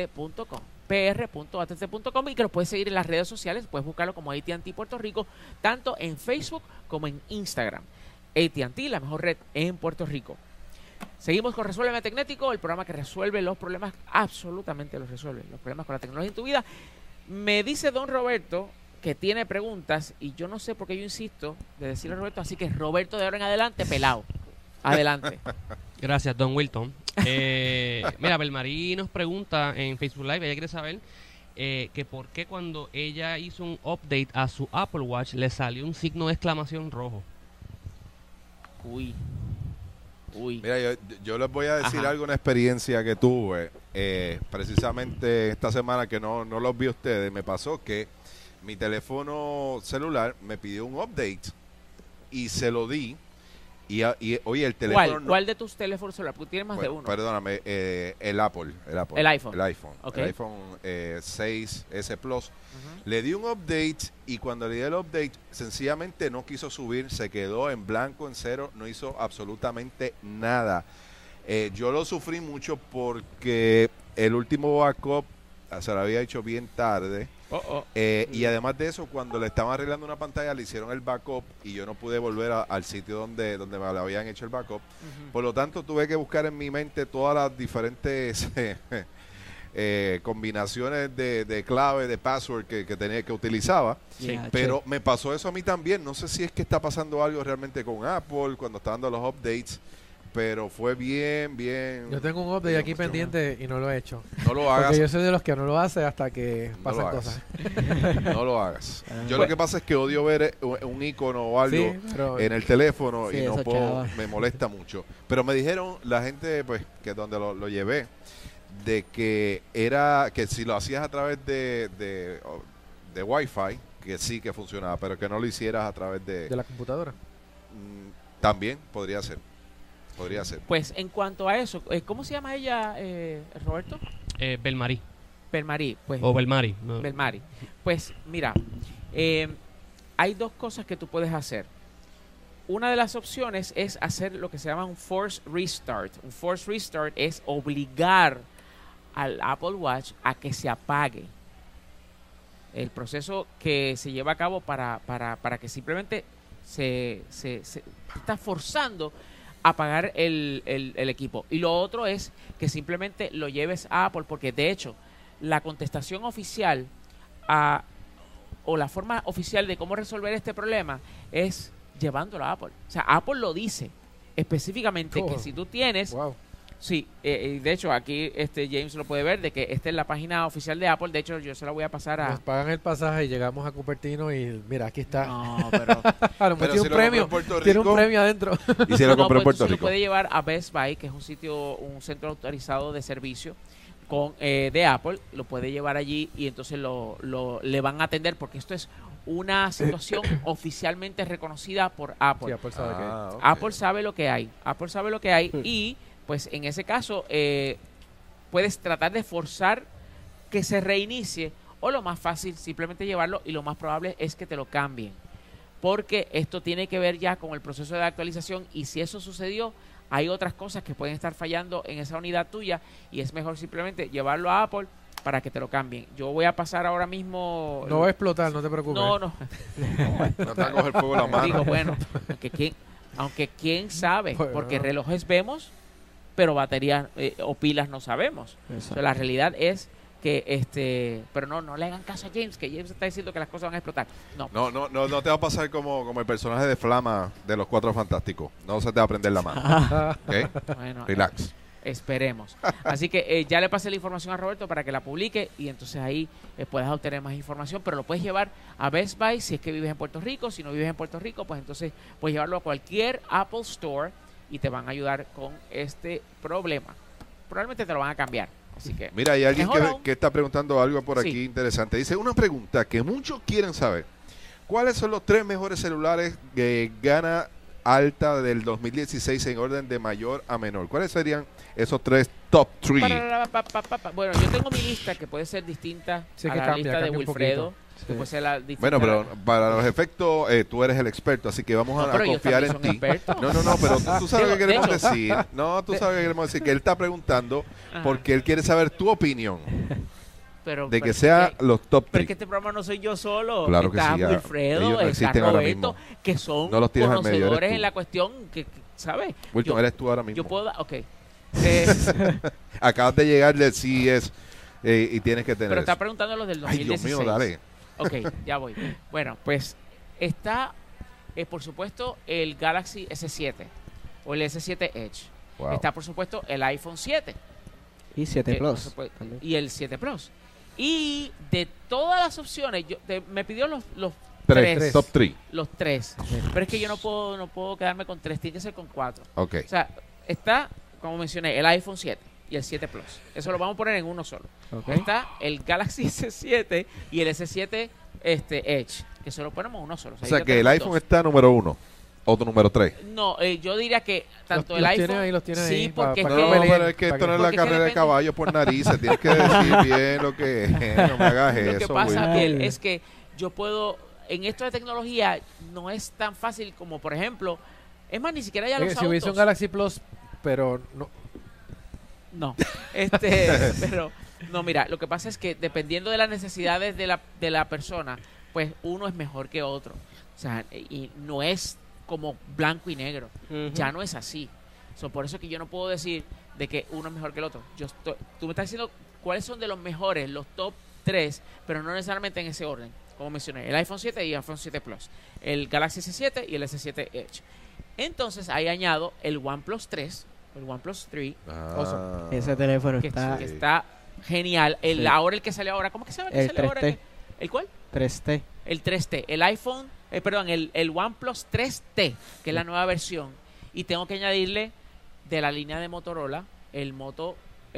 pr.att.com y que lo puedes seguir en las redes sociales. Puedes buscarlo como AT&T Puerto Rico, tanto en Facebook como en Instagram. AT&T, la mejor red en Puerto Rico. Seguimos con Resuélveme Tecnético, el programa que resuelve los problemas, absolutamente los resuelve, los problemas con la tecnología en tu vida. Me dice don Roberto que tiene preguntas y yo no sé por qué yo insisto de decirle a Roberto, así que Roberto de ahora en adelante, pelado. Adelante. Gracias, don Wilton. Mira, Belmarí nos pregunta en Facebook Live, ella quiere saber que por qué cuando ella hizo un update a su Apple Watch le salió un signo de exclamación rojo. Uy. Mira, yo les voy a decir algo, una experiencia que tuve precisamente esta semana que no los vi a ustedes. Me pasó que mi teléfono celular me pidió un update y se lo di. Y oye, el teléfono... ¿Cuál de tus teléfonos celulares? Porque tienes más de uno. Perdóname, el Apple. El iPhone. Okay. El iPhone 6S Plus. Le di un update y cuando le di el update, sencillamente no quiso subir, se quedó en blanco, en cero, no hizo absolutamente nada. Yo lo sufrí mucho porque el último backup se lo había hecho bien tarde. Y además de eso, cuando le estaban arreglando una pantalla, le hicieron el backup y yo no pude volver al sitio donde me lo habían hecho el backup. Por lo tanto, tuve que buscar en mi mente todas las diferentes combinaciones de clave, de password que utilizaba. Pero me pasó eso a mí también. No sé si es que está pasando algo realmente con Apple cuando está dando los updates. Pero fue bien. Yo tengo un update aquí pendiente y no lo he hecho. No lo hagas. Porque yo soy de los que no lo hace hasta que pasan cosas. No lo hagas. Yo lo que pasa es que odio ver un icono o algo en el teléfono y no puedo, me molesta mucho. Pero me dijeron la gente, pues, que donde lo llevé, de que era que si lo hacías a través de Wi-Fi, que sí que funcionaba, pero que no lo hicieras a través de la computadora. También podría ser. Pues en cuanto a eso, ¿cómo se llama ella, Roberto? Belmarí. Pues. O Belmarí. No. Belmarí. Pues mira, hay dos cosas que tú puedes hacer. Una de las opciones es hacer lo que se llama un force restart. Un force restart es obligar al Apple Watch a que se apague. El proceso que se lleva a cabo para que simplemente se está forzando apagar el equipo. Y lo otro es que simplemente lo lleves a Apple, porque de hecho la contestación oficial o la forma oficial de cómo resolver este problema es llevándolo a Apple. O sea, Apple lo dice específicamente que si tú tienes... Sí, de hecho aquí James lo puede ver, de que esta es la página oficial de Apple. De hecho, yo se la voy a pasar a... Nos pagan el pasaje y llegamos a Cupertino y mira, aquí está. No, pero... pero tiene un premio, tiene un premio adentro. Y si lo compré en Puerto Se Rico. lo puede llevar a Best Buy, que es un centro autorizado de servicio, de Apple, lo puede llevar allí y entonces le van a atender, porque esto es una situación oficialmente reconocida por Apple. Sí, Apple sabe okay. Apple sabe lo que hay. Apple sabe lo que hay y pues en ese caso puedes tratar de forzar que se reinicie, o lo más fácil, simplemente llevarlo, y lo más probable es que te lo cambien, porque esto tiene que ver ya con el proceso de actualización, y si eso sucedió, hay otras cosas que pueden estar fallando en esa unidad tuya, y es mejor simplemente llevarlo a Apple para que te lo cambien. Yo voy a pasar ahora mismo... No va a explotar, no te preocupes. No. No te va a coger fuego la mano. Digo, bueno, aunque quién sabe, porque relojes vemos, pero baterías o pilas no sabemos. O sea, la realidad es que pero no le hagan caso a James, que James está diciendo que las cosas van a explotar. No te va a pasar como el personaje de Flama de los Cuatro Fantásticos. No se te va a prender la mano. ¿Okay? Bueno, relax. Esperemos. Así que ya le pasé la información a Roberto para que la publique, y entonces ahí puedas obtener más información, pero lo puedes llevar a Best Buy si es que vives en Puerto Rico. Si no vives en Puerto Rico, pues entonces puedes llevarlo a cualquier Apple Store y te van a ayudar con este problema. Probablemente te lo van a cambiar. Así que, mira, hay alguien que está preguntando algo por aquí interesante. Dice, una pregunta que muchos quieren saber. ¿Cuáles son los 3 mejores celulares de gama alta del 2016 en orden de mayor a menor? ¿Cuáles serían esos 3 top 3? Bueno, yo tengo mi lista que puede ser distinta a la lista de Wilfredo. Puede ser bueno, pero para los efectos tú eres el experto, así que vamos a confiar en ti. No, pero tú sabes qué queremos decir. No, tú sabes qué queremos decir, que él está preguntando porque él quiere saber tu opinión. De que sea los top 3. Pero es que este programa no soy yo solo. Claro que está sí. Wilfredo, está Roberto, que son conocedores en la cuestión, que ¿sabes? Wilton, eres tú ahora mismo. Yo puedo ok. Acabas de llegar del CES y tienes que tener Pero está eso. preguntando los del 2016. Ay, Dios mío, dale. Ok, ya voy. Bueno, pues está, por supuesto, el Galaxy S7 o el S7 Edge. Wow. Está, por supuesto, el iPhone 7. Y 7 Plus. Y el 7 Plus. Y de todas las opciones, me pidió los tres. Top 3. Los 3. Pero es que yo no puedo quedarme con 3, tiene que ser con 4. Okay. O sea, está, como mencioné, el iPhone 7 y el 7 Plus. Eso lo vamos a poner en uno solo. Okay. Está el Galaxy S7 y el S7 Edge, que solo ponemos uno solo. O sea que el iPhone está número 1. ¿Otro número 3? No, yo diría que tanto el iPhone... Los tiene sí, ahí porque pero es que esto no es la carrera de caballos por narices. Tienes que decir bien lo que es. No me hagas eso. Lo que pasa, Biel, es que yo puedo... En esto de tecnología no es tan fácil como, por ejemplo... Es más, ni siquiera ya los autos... Si hubiese un Galaxy Plus, pero no... No. Pero... No, mira, lo que pasa es que dependiendo de las necesidades de la persona, pues uno es mejor que otro. O sea, y no es como blanco y negro. Ya no es así. Por eso que yo no puedo decir de que uno es mejor que el otro. Tú me estás diciendo cuáles son de los mejores, los top 3, pero no necesariamente en ese orden. Como mencioné, el iPhone 7 y el iPhone 7 Plus, el Galaxy S7 y el S7 Edge. Entonces ahí añado el OnePlus 3, el OnePlus 3. Ese teléfono que está genial. Ahora el que sale ahora, ¿cómo que se llama el que sale ahora? ¿El cuál? 3T. El 3T, el iPhone, el OnePlus 3T, que es la nueva versión. Y tengo que añadirle de la línea de Motorola el Moto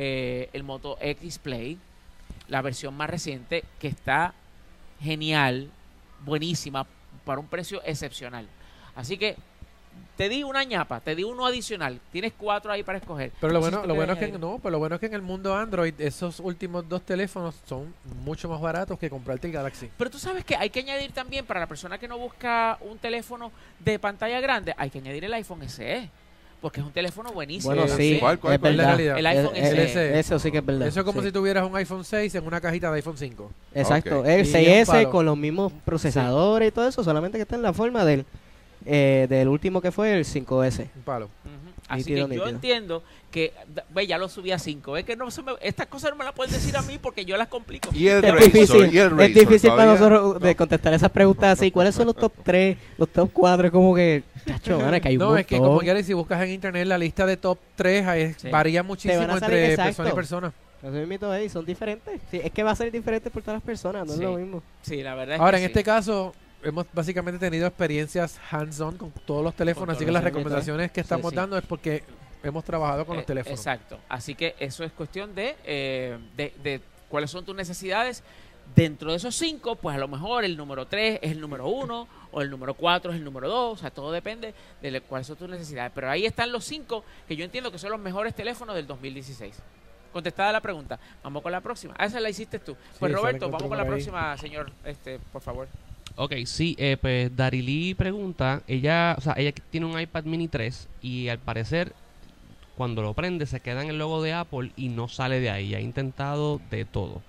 X Play, la versión más reciente, que está genial, buenísima, para un precio excepcional. Así que te di una ñapa, te di uno adicional, tienes 4 ahí para escoger. Pero lo bueno es que en el mundo Android esos últimos 2 teléfonos son mucho más baratos que comprarte el Galaxy. Pero tú sabes que hay que añadir también, para la persona que no busca un teléfono de pantalla grande, hay que añadir el iPhone SE, porque es un teléfono buenísimo. Bueno, sí, ¿Cuál? es verdad. El iPhone SE. Eso sí que es verdad. Eso es como si tuvieras un iPhone 6 en una cajita de iPhone 5. Exacto, Okay. el 6S con los mismos procesadores y todo eso, solamente que está en la forma del último que fue el 5S. Un palo. Así que yo entiendo que ya lo subí a 5. Es que estas cosas no me las pueden decir a mí porque yo las complico. Y el es difícil para nosotros de contestar esas preguntas así. ¿Cuáles son los top 3, los top 4? Como que, chacho, que hay un montón. Es que como quieres, si buscas en internet la lista de top 3 varía muchísimo entre persona y persona. Son diferentes. Sí, es que va a ser diferente por todas las personas, no es lo mismo. Sí, la verdad es Ahora, que en este caso, hemos básicamente tenido experiencias hands-on con todos los teléfonos, así que las recomendaciones que estamos dando es porque hemos trabajado con los teléfonos. Exacto. Así que eso es cuestión de cuáles son tus necesidades. Dentro de esos 5, pues a lo mejor el número 3 es el número 1 o el número 4 es el número 2. O sea, todo depende de cuáles son tus necesidades. Pero ahí están los 5 que yo entiendo que son los mejores teléfonos del 2016. Contestada la pregunta. Vamos con la próxima. Esa la hiciste tú. Pues Sí, Roberto, vamos con la ahí. próxima, señor, por favor. Ok, sí, pues Darily pregunta, ella tiene un iPad Mini 3 y al parecer cuando lo prende se queda en el logo de Apple y no sale de ahí. Ha intentado de todo.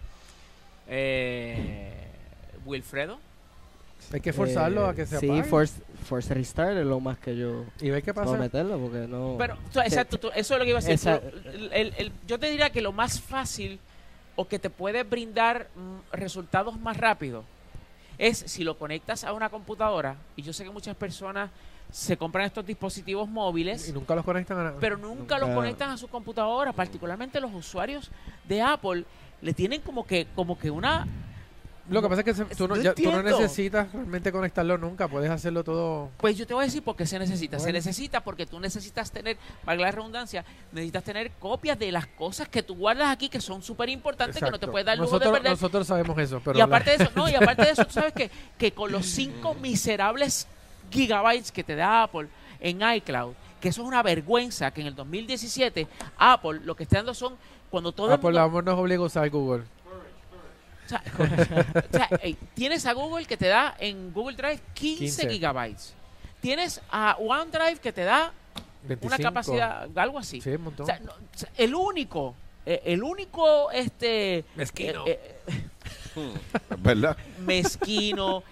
Wilfredo. Hay que forzarlo a que se apague. Sí, force restart es lo más que yo Y ve qué puedo pasa. meterlo porque no... Pero, exacto, eso es lo que iba a decir. Esa- Yo te diría que lo más fácil o que te puede brindar resultados más rápidos es si lo conectas a una computadora. Y yo sé que muchas personas se compran estos dispositivos móviles, Y nunca los conectan a nada. pero nunca los conectan a su computadora. Particularmente los usuarios de Apple le tienen como que una... Lo que pasa es que tú no entiendo. necesitas realmente conectarlo nunca. Puedes hacerlo todo. Pues yo te voy a decir por qué se necesita. Se Bueno. necesita porque tú necesitas tener, valga la redundancia, necesitas tener copias de las cosas que tú guardas aquí que son súper importantes, que no te Exacto. puedes dar lujo de perder. Nosotros sabemos eso. Pero Y aparte de eso, y aparte de eso, tú sabes que con los 5 miserables gigabytes que te da Apple en iCloud, que eso es una vergüenza, que en el 2017 Apple lo que está dando son cuando todo el Apple mundo... amor nos obliga a usar Google. Tienes a Google que te da en Google Drive 15 gigabytes. Tienes a OneDrive que te da 25. una capacidad, algo así. Sí, un montón. O sea, el único Mezquino. ¿Verdad? mezquino,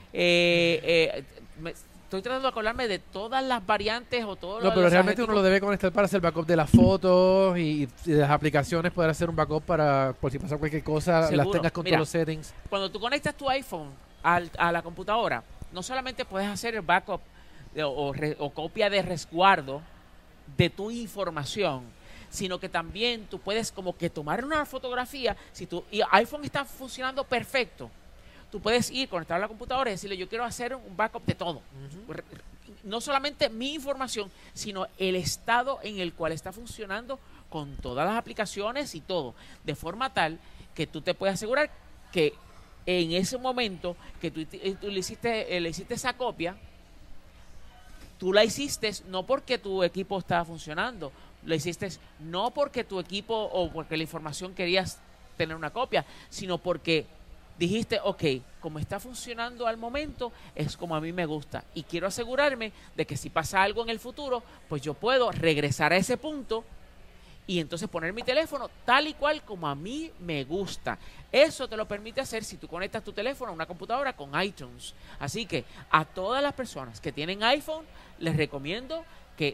estoy tratando de acordarme de todas las variantes o todos No, pero realmente uno lo debe conectar para hacer backup de las fotos y de las aplicaciones, poder hacer un backup para, por si pasa cualquier cosa, las Seguro. tengas con Mira, todos los settings. Cuando tú conectas tu iPhone a la computadora, no solamente puedes hacer el backup o copia de resguardo de tu información, sino que también tú puedes como que tomar una fotografía. Si tu iPhone está funcionando perfecto, tú puedes ir, conectar a la computadora y decirle, yo quiero hacer un backup de todo. No solamente mi información, sino el estado en el cual está funcionando con todas las aplicaciones y todo, de forma tal que tú te puedes asegurar que en ese momento que tú le hiciste esa copia, tú la hiciste no porque tu equipo estaba funcionando, lo hiciste no porque tu equipo o porque la información querías tener una copia, sino porque dijiste, ok, como está funcionando al momento, es como a mí me gusta. Y quiero asegurarme de que si pasa algo en el futuro, pues yo puedo regresar a ese punto y entonces poner mi teléfono tal y cual como a mí me gusta. Eso te lo permite hacer si tú conectas tu teléfono a una computadora con iTunes. Así que a todas las personas que tienen iPhone, les recomiendo que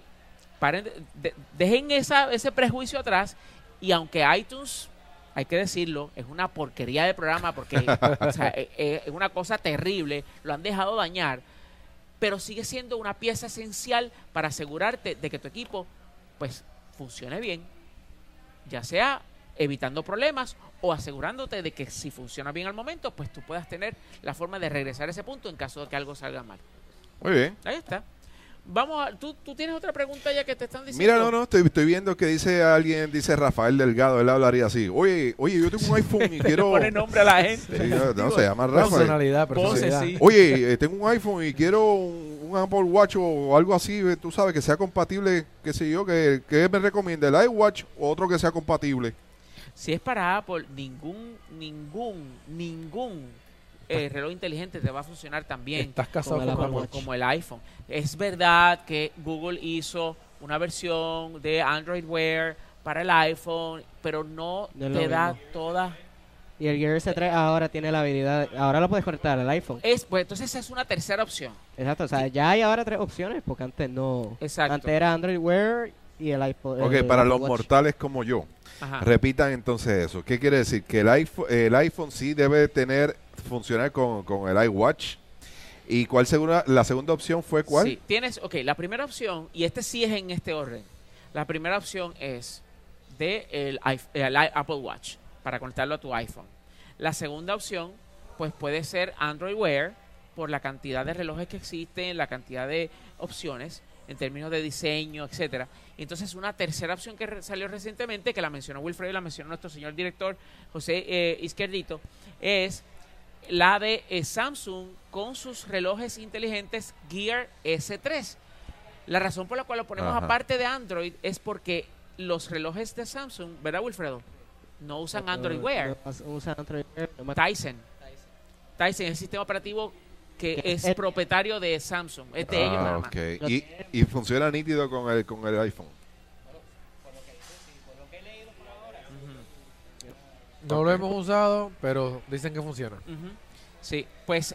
dejen ese prejuicio atrás, y aunque iTunes, hay que decirlo, es una porquería de programa porque o sea, es una cosa terrible, lo han dejado dañar, pero sigue siendo una pieza esencial para asegurarte de que tu equipo pues funcione bien, ya sea evitando problemas o asegurándote de que si funciona bien al momento, pues tú puedas tener la forma de regresar a ese punto en caso de que algo salga mal. Muy bien. Ahí está. Vamos a, ¿tú tienes otra pregunta ya que te están diciendo? Mira, no, estoy viendo que dice Rafael Delgado, él hablaría así. Oye, yo tengo un iPhone y quiero... Pone nombre a la gente. Sí, no, se llama Rafael. Personalidad. Sí. Oye, tengo un iPhone y quiero un Apple Watch o algo así, tú sabes, que sea compatible, qué sé yo, que me recomienda, el iWatch o otro que sea compatible. Si es para Apple, ningún reloj inteligente te va a funcionar tan bien Estás casado con Apple Watch. como el iPhone. Es verdad que Google hizo una versión de Android Wear para el iPhone, pero no No es lo te da mismo. toda... Y el Gear S3 ahora tiene la habilidad, ahora lo puedes conectar al iPhone. Pues entonces esa es una tercera opción. Exacto, o sea, ya hay ahora 3 opciones porque antes no. Exacto. Antes era Android Wear y el iPhone. Ok, el para Apple los Watch. mortales como yo, Ajá. repitan entonces eso. ¿Qué quiere decir? Que el iPhone sí debe funcionar con el iWatch. ¿Y cuál la segunda opción fue cuál? Sí, tienes, la primera opción, y sí es en este orden. La primera opción es el Apple Watch para conectarlo a tu iPhone. La segunda opción, pues puede ser Android Wear por la cantidad de relojes que existen, la cantidad de opciones. en términos de diseño, etcétera. Entonces, una tercera opción que salió recientemente, que la mencionó Wilfredo y la mencionó nuestro señor director José Izquierdito, es la de Samsung con sus relojes inteligentes Gear S3. La razón por la cual lo ponemos aparte de Android es porque los relojes de Samsung, ¿verdad, Wilfredo? No usan Android Wear. Usan Android Wear. Tyson es el sistema operativo que es propietario de Samsung. Es de ellos nada más. Okay. Y funciona nítido con el iPhone. No lo hemos usado, pero dicen que funciona. Sí, pues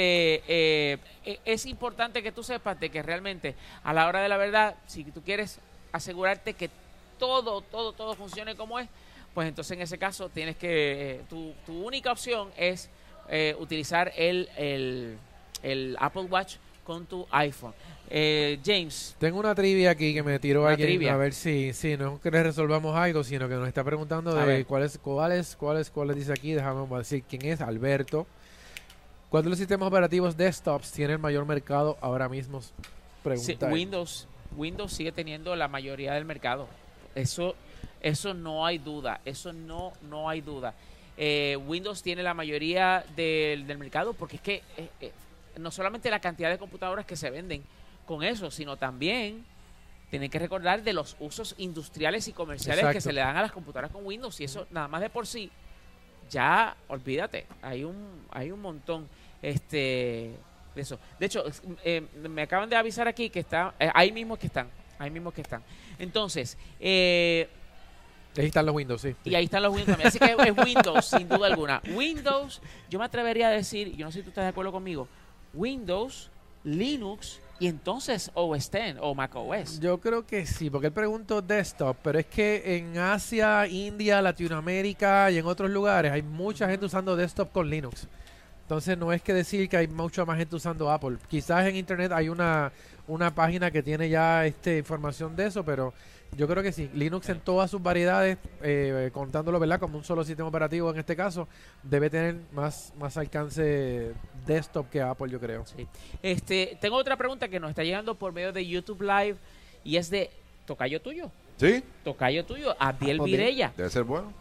es importante que tú sepas de que realmente a la hora de la verdad, si tú quieres asegurarte que todo funcione como es, pues entonces en ese caso tienes que tu única opción es utilizar el Apple Watch con tu iPhone. James. Tengo una trivia aquí que me tiró alguien, a ver si no es que le resolvamos algo, sino que nos está preguntando de cuáles dice aquí. Déjame decir quién es. Alberto. ¿Cuál de los sistemas operativos desktops tiene el mayor mercado ahora mismo? Pregunta. Sí, Windows sigue teniendo la mayoría del mercado. Eso no hay duda. Eso no hay duda. Windows tiene la mayoría del mercado porque es que no solamente la cantidad de computadoras que se venden con eso, sino también tienen que recordar de los usos industriales y comerciales que se le dan a las computadoras con Windows, y eso nada más de por sí ya olvídate, hay un montón de eso. De hecho, me acaban de avisar aquí que está ahí mismo que están. Entonces, ahí están los Windows, sí. Y ahí están los Windows también. Así que es Windows, sin duda alguna. Windows, yo me atrevería a decir, yo no sé si tú estás de acuerdo conmigo, Windows, Linux y entonces OS X o Mac OS. Yo creo que sí, porque él preguntó desktop, pero es que en Asia, India, Latinoamérica y en otros lugares hay mucha gente usando desktop con Linux. Entonces no es que decir que hay mucha más gente usando Apple. Quizás en internet hay una página que tiene ya información de eso, pero yo creo que sí. Linux en todas sus variedades, contándolo, ¿verdad?, como un solo sistema operativo en este caso, debe tener más alcance desktop que Apple, yo creo. Sí. Tengo otra pregunta que nos está llegando por medio de YouTube Live y es de tocayo tuyo. ¿Sí? Tocayo tuyo, Abdiel Virella. Debe ser bueno.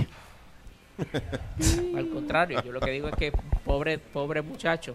Al contrario, yo lo que digo es que pobre muchacho.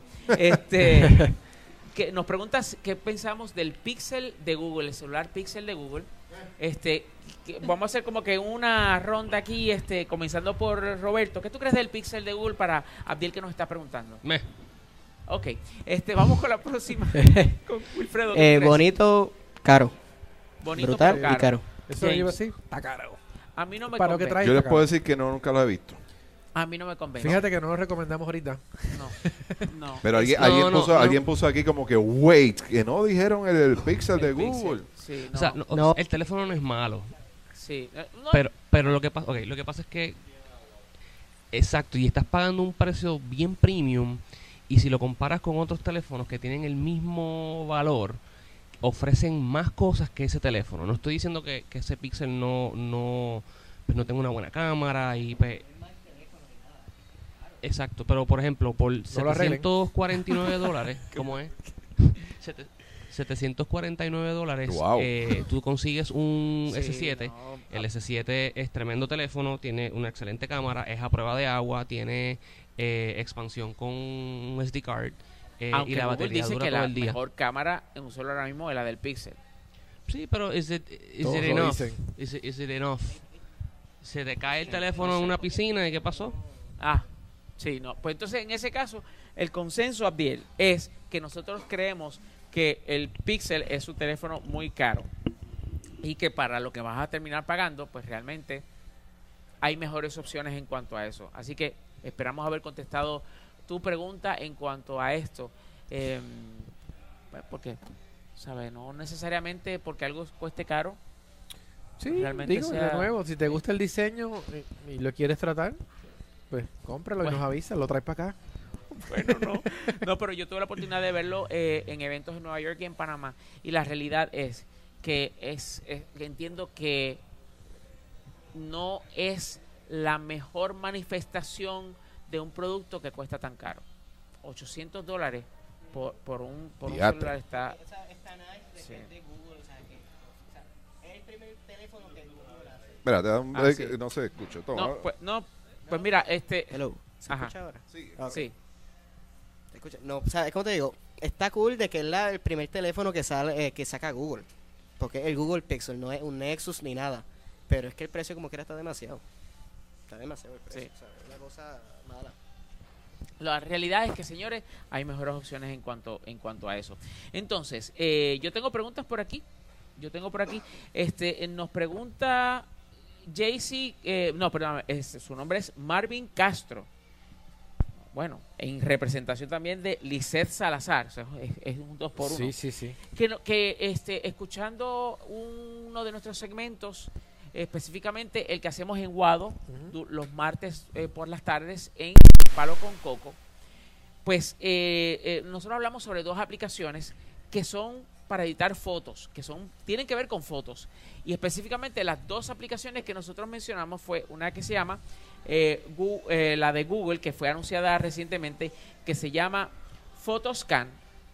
Que nos preguntas qué pensamos del Pixel de Google, el celular Pixel de Google. Vamos a hacer como que una ronda aquí, comenzando por Roberto. ¿Qué tú crees del Pixel de Google para Abdiel que nos está preguntando? Ok, vamos con la próxima. Con Wilfredo. Bonito, caro. Bonito, brutal pero y caro. Eso lleva así, está caro. A mí no me ¿Para qué convence. trae? Yo les puedo decir que nunca lo he visto. A mí no me convence. Fíjate que no lo recomendamos ahorita. No. Pero alguien puso aquí como que wait, que no dijeron el Pixel de Google. Sí, O sea, no. el teléfono no es malo. Sí. No. Pero lo que pasa es que exacto, y estás pagando un precio bien premium, y si lo comparas con otros teléfonos que tienen el mismo valor, ofrecen más cosas que ese teléfono. No estoy diciendo que ese Pixel no tenga una buena cámara y exacto, pero por ejemplo, por $749, ¿cómo es? $749, Wow. Tú consigues un Sí, S7. no. El S7 es tremendo teléfono, tiene una excelente cámara, es a prueba de agua, tiene expansión con un SD card, Aunque y la Google batería dice dura que todo la el día. mejor cámara en un celular ahora mismo es la del Pixel. Sí, pero is it Todos lo enough? dicen. Is it enough? Se te cae el teléfono en una piscina y ¿qué pasó? Sí, no. Pues entonces, en ese caso, el consenso, Abdiel, es que nosotros creemos que el Pixel es un teléfono muy caro y que para lo que vas a terminar pagando, pues realmente hay mejores opciones en cuanto a eso. Así que esperamos haber contestado tu pregunta en cuanto a esto. Porque, ¿sabes? No necesariamente porque algo cueste caro. Sí, Realmente digo, de nuevo, si te gusta el diseño y lo quieres tratar, pues cómpralo y nos avisa, lo traes para acá. Bueno, no, pero yo tuve la oportunidad de verlo en eventos en Nueva York y en Panamá, y la realidad es que que entiendo que no es la mejor manifestación de un producto que cuesta tan caro. $800 por un Diatre. celular está canal de Google, o sea, es el primer teléfono que Google hace. Espérate, no se escucha. Pues mira, Hello, ¿se Ajá. escucha ahora? Sí. Okay. Sí. ¿Se escucha? No, o sea, es como te digo, está cool de que es el primer teléfono que sale que saca Google, porque el Google Pixel no es un Nexus ni nada, pero es que el precio como quiera está demasiado el precio, Sí. o sea, es una cosa mala. La realidad es que, señores, hay mejores opciones en cuanto a eso. Entonces, yo tengo preguntas por aquí. Nos pregunta Jaycee, su nombre es Marvin Castro. Bueno, en representación también de Lisette Salazar, o sea, es un 2 por 1. Sí. Que escuchando uno de nuestros segmentos, específicamente el que hacemos en Guado, los martes por las tardes en Palo con Coco, pues nosotros hablamos sobre 2 aplicaciones que son para editar fotos, tienen que ver con fotos, y específicamente las 2 aplicaciones que nosotros mencionamos fue una que se llama la de Google, que fue anunciada recientemente, que se llama Photoscan,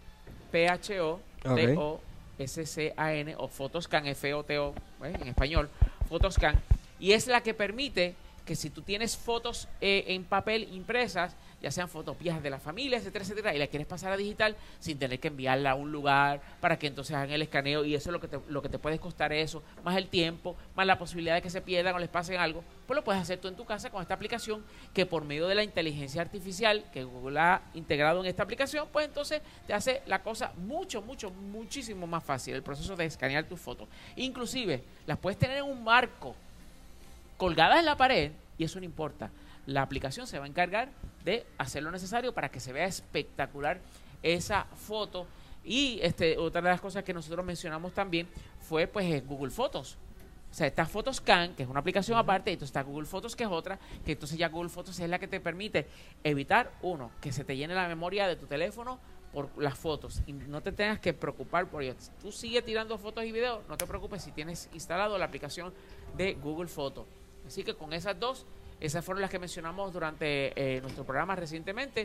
Photoscan, o Photoscan, FOTO en español, Photoscan, y es la que permite que si tú tienes fotos en papel impresas, ya sean fotopías de la familia, etcétera, etcétera, y la quieres pasar a digital sin tener que enviarla a un lugar para que entonces hagan el escaneo, y eso es lo que te puede costar eso, más el tiempo, más la posibilidad de que se pierdan o les pasen algo, pues lo puedes hacer tú en tu casa con esta aplicación, que por medio de la inteligencia artificial que Google ha integrado en esta aplicación, pues entonces te hace la cosa muchísimo más fácil, el proceso de escanear tus fotos. Inclusive las puedes tener en un marco colgadas en la pared, y eso no importa. La aplicación se va a encargar de hacer lo necesario para que se vea espectacular esa foto. Y otra de las cosas que nosotros mencionamos también fue pues Google Fotos. O sea, está Photoscan, que es una aplicación aparte, y entonces está Google Fotos, que es otra, que entonces ya Google Fotos es la que te permite evitar, que se te llene la memoria de tu teléfono por las fotos, y no te tengas que preocupar por ello. Tú sigue tirando fotos y videos, no te preocupes si tienes instalado la aplicación de Google Fotos. Así que con esas 2, esas fueron las que mencionamos durante nuestro programa recientemente,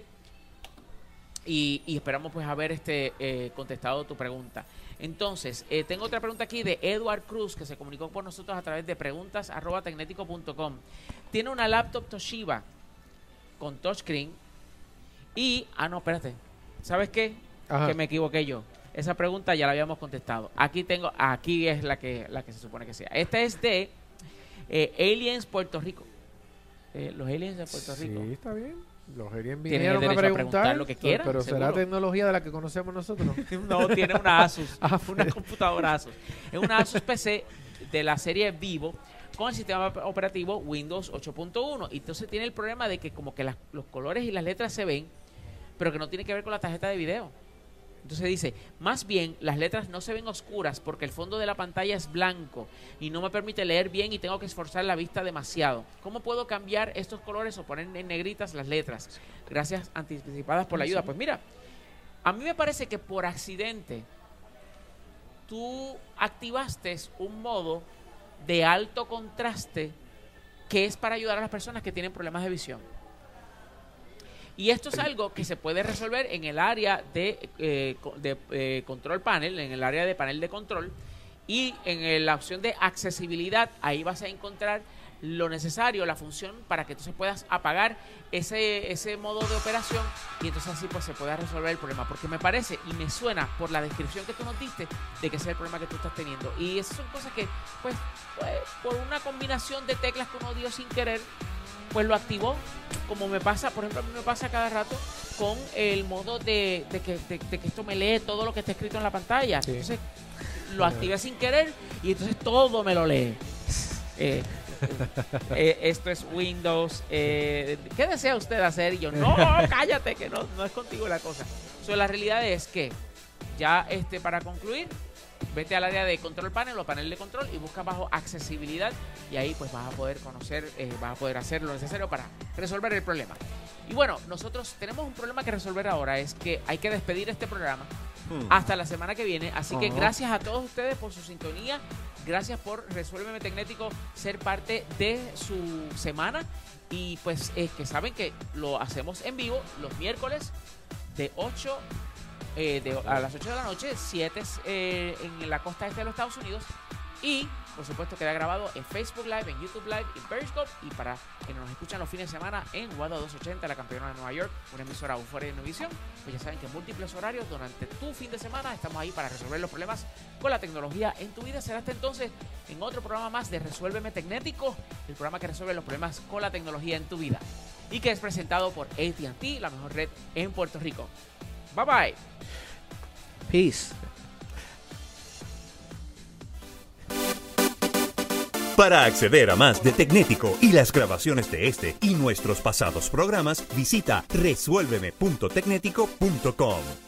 y esperamos pues haber contestado tu pregunta. Entonces, tengo otra pregunta aquí de Edward Cruz, que se comunicó con nosotros a través de preguntas@tecnetico.com. Tiene una laptop Toshiba con touchscreen y... espérate. ¿Sabes qué? Ajá. Que me equivoqué yo. Esa pregunta ya la habíamos contestado. Aquí es la que se supone que sea. Esta es de Aliens Puerto Rico. Los aliens de Puerto Rico. Sí, está bien. Los aliens Tienen vinieron el a derecho preguntar, lo que quieran, pero seguro. ¿será tecnología de la que conocemos nosotros? No, tiene una Asus, una pues. computadora Asus. Es una Asus PC de la serie Vivo con el sistema operativo Windows 8.1. Y entonces tiene el problema de que como que los colores y las letras se ven, pero que no tiene que ver con la tarjeta de video. Entonces dice, más bien las letras no se ven oscuras porque el fondo de la pantalla es blanco y no me permite leer bien y tengo que esforzar la vista demasiado. ¿Cómo puedo cambiar estos colores o poner en negritas las letras? Gracias anticipadas por la ayuda. Pues mira, a mí me parece que por accidente tú activaste un modo de alto contraste que es para ayudar a las personas que tienen problemas de visión. Y esto es algo que se puede resolver en el área de control panel, en el área de panel de control, y en la opción de accesibilidad, ahí vas a encontrar lo necesario, la función para que entonces puedas apagar ese modo de operación, y entonces así pues se pueda resolver el problema, porque me parece y me suena por la descripción que tú nos diste de que ese es el problema que tú estás teniendo. Y esas son cosas que pues por una combinación de teclas que uno dio sin querer, pues lo activó, como me pasa, por ejemplo, a mí me pasa cada rato con el modo de que esto me lee todo lo que está escrito en la pantalla. Sí. Entonces lo activé sin querer y entonces todo me lo lee. Esto es Windows. ¿Qué desea usted hacer? Y yo, no, cállate, que no es contigo la cosa. La realidad es que ya para concluir, vete al área de control panel o panel de control y busca bajo accesibilidad, y ahí pues vas a poder conocer, vas a poder hacer lo necesario para resolver el problema. Y bueno, nosotros tenemos un problema que resolver ahora, es que hay que despedir este programa hasta la semana que viene, así que gracias a todos ustedes por su sintonía, gracias por Resuélveme Tecnético ser parte de su semana, y pues que saben que lo hacemos en vivo los miércoles de 8 a las 8 de la noche, 7 en la costa este de los Estados Unidos. Y, por supuesto, queda grabado en Facebook Live, en YouTube Live, en Periscope. Y para quienes nos escuchan los fines de semana en WADA 280, la campeona de Nueva York, una emisora aún fuera de Univision, pues ya saben que múltiples horarios durante tu fin de semana estamos ahí para resolver los problemas con la tecnología en tu vida. Será hasta entonces en otro programa más de Resuélveme Tecnético, el programa que resuelve los problemas con la tecnología en tu vida. Y que es presentado por AT&T, la mejor red en Puerto Rico. Bye bye. Peace. Para acceder a más de Tecnético y las grabaciones de este y nuestros pasados programas, visita resuelveme.tecnético.com.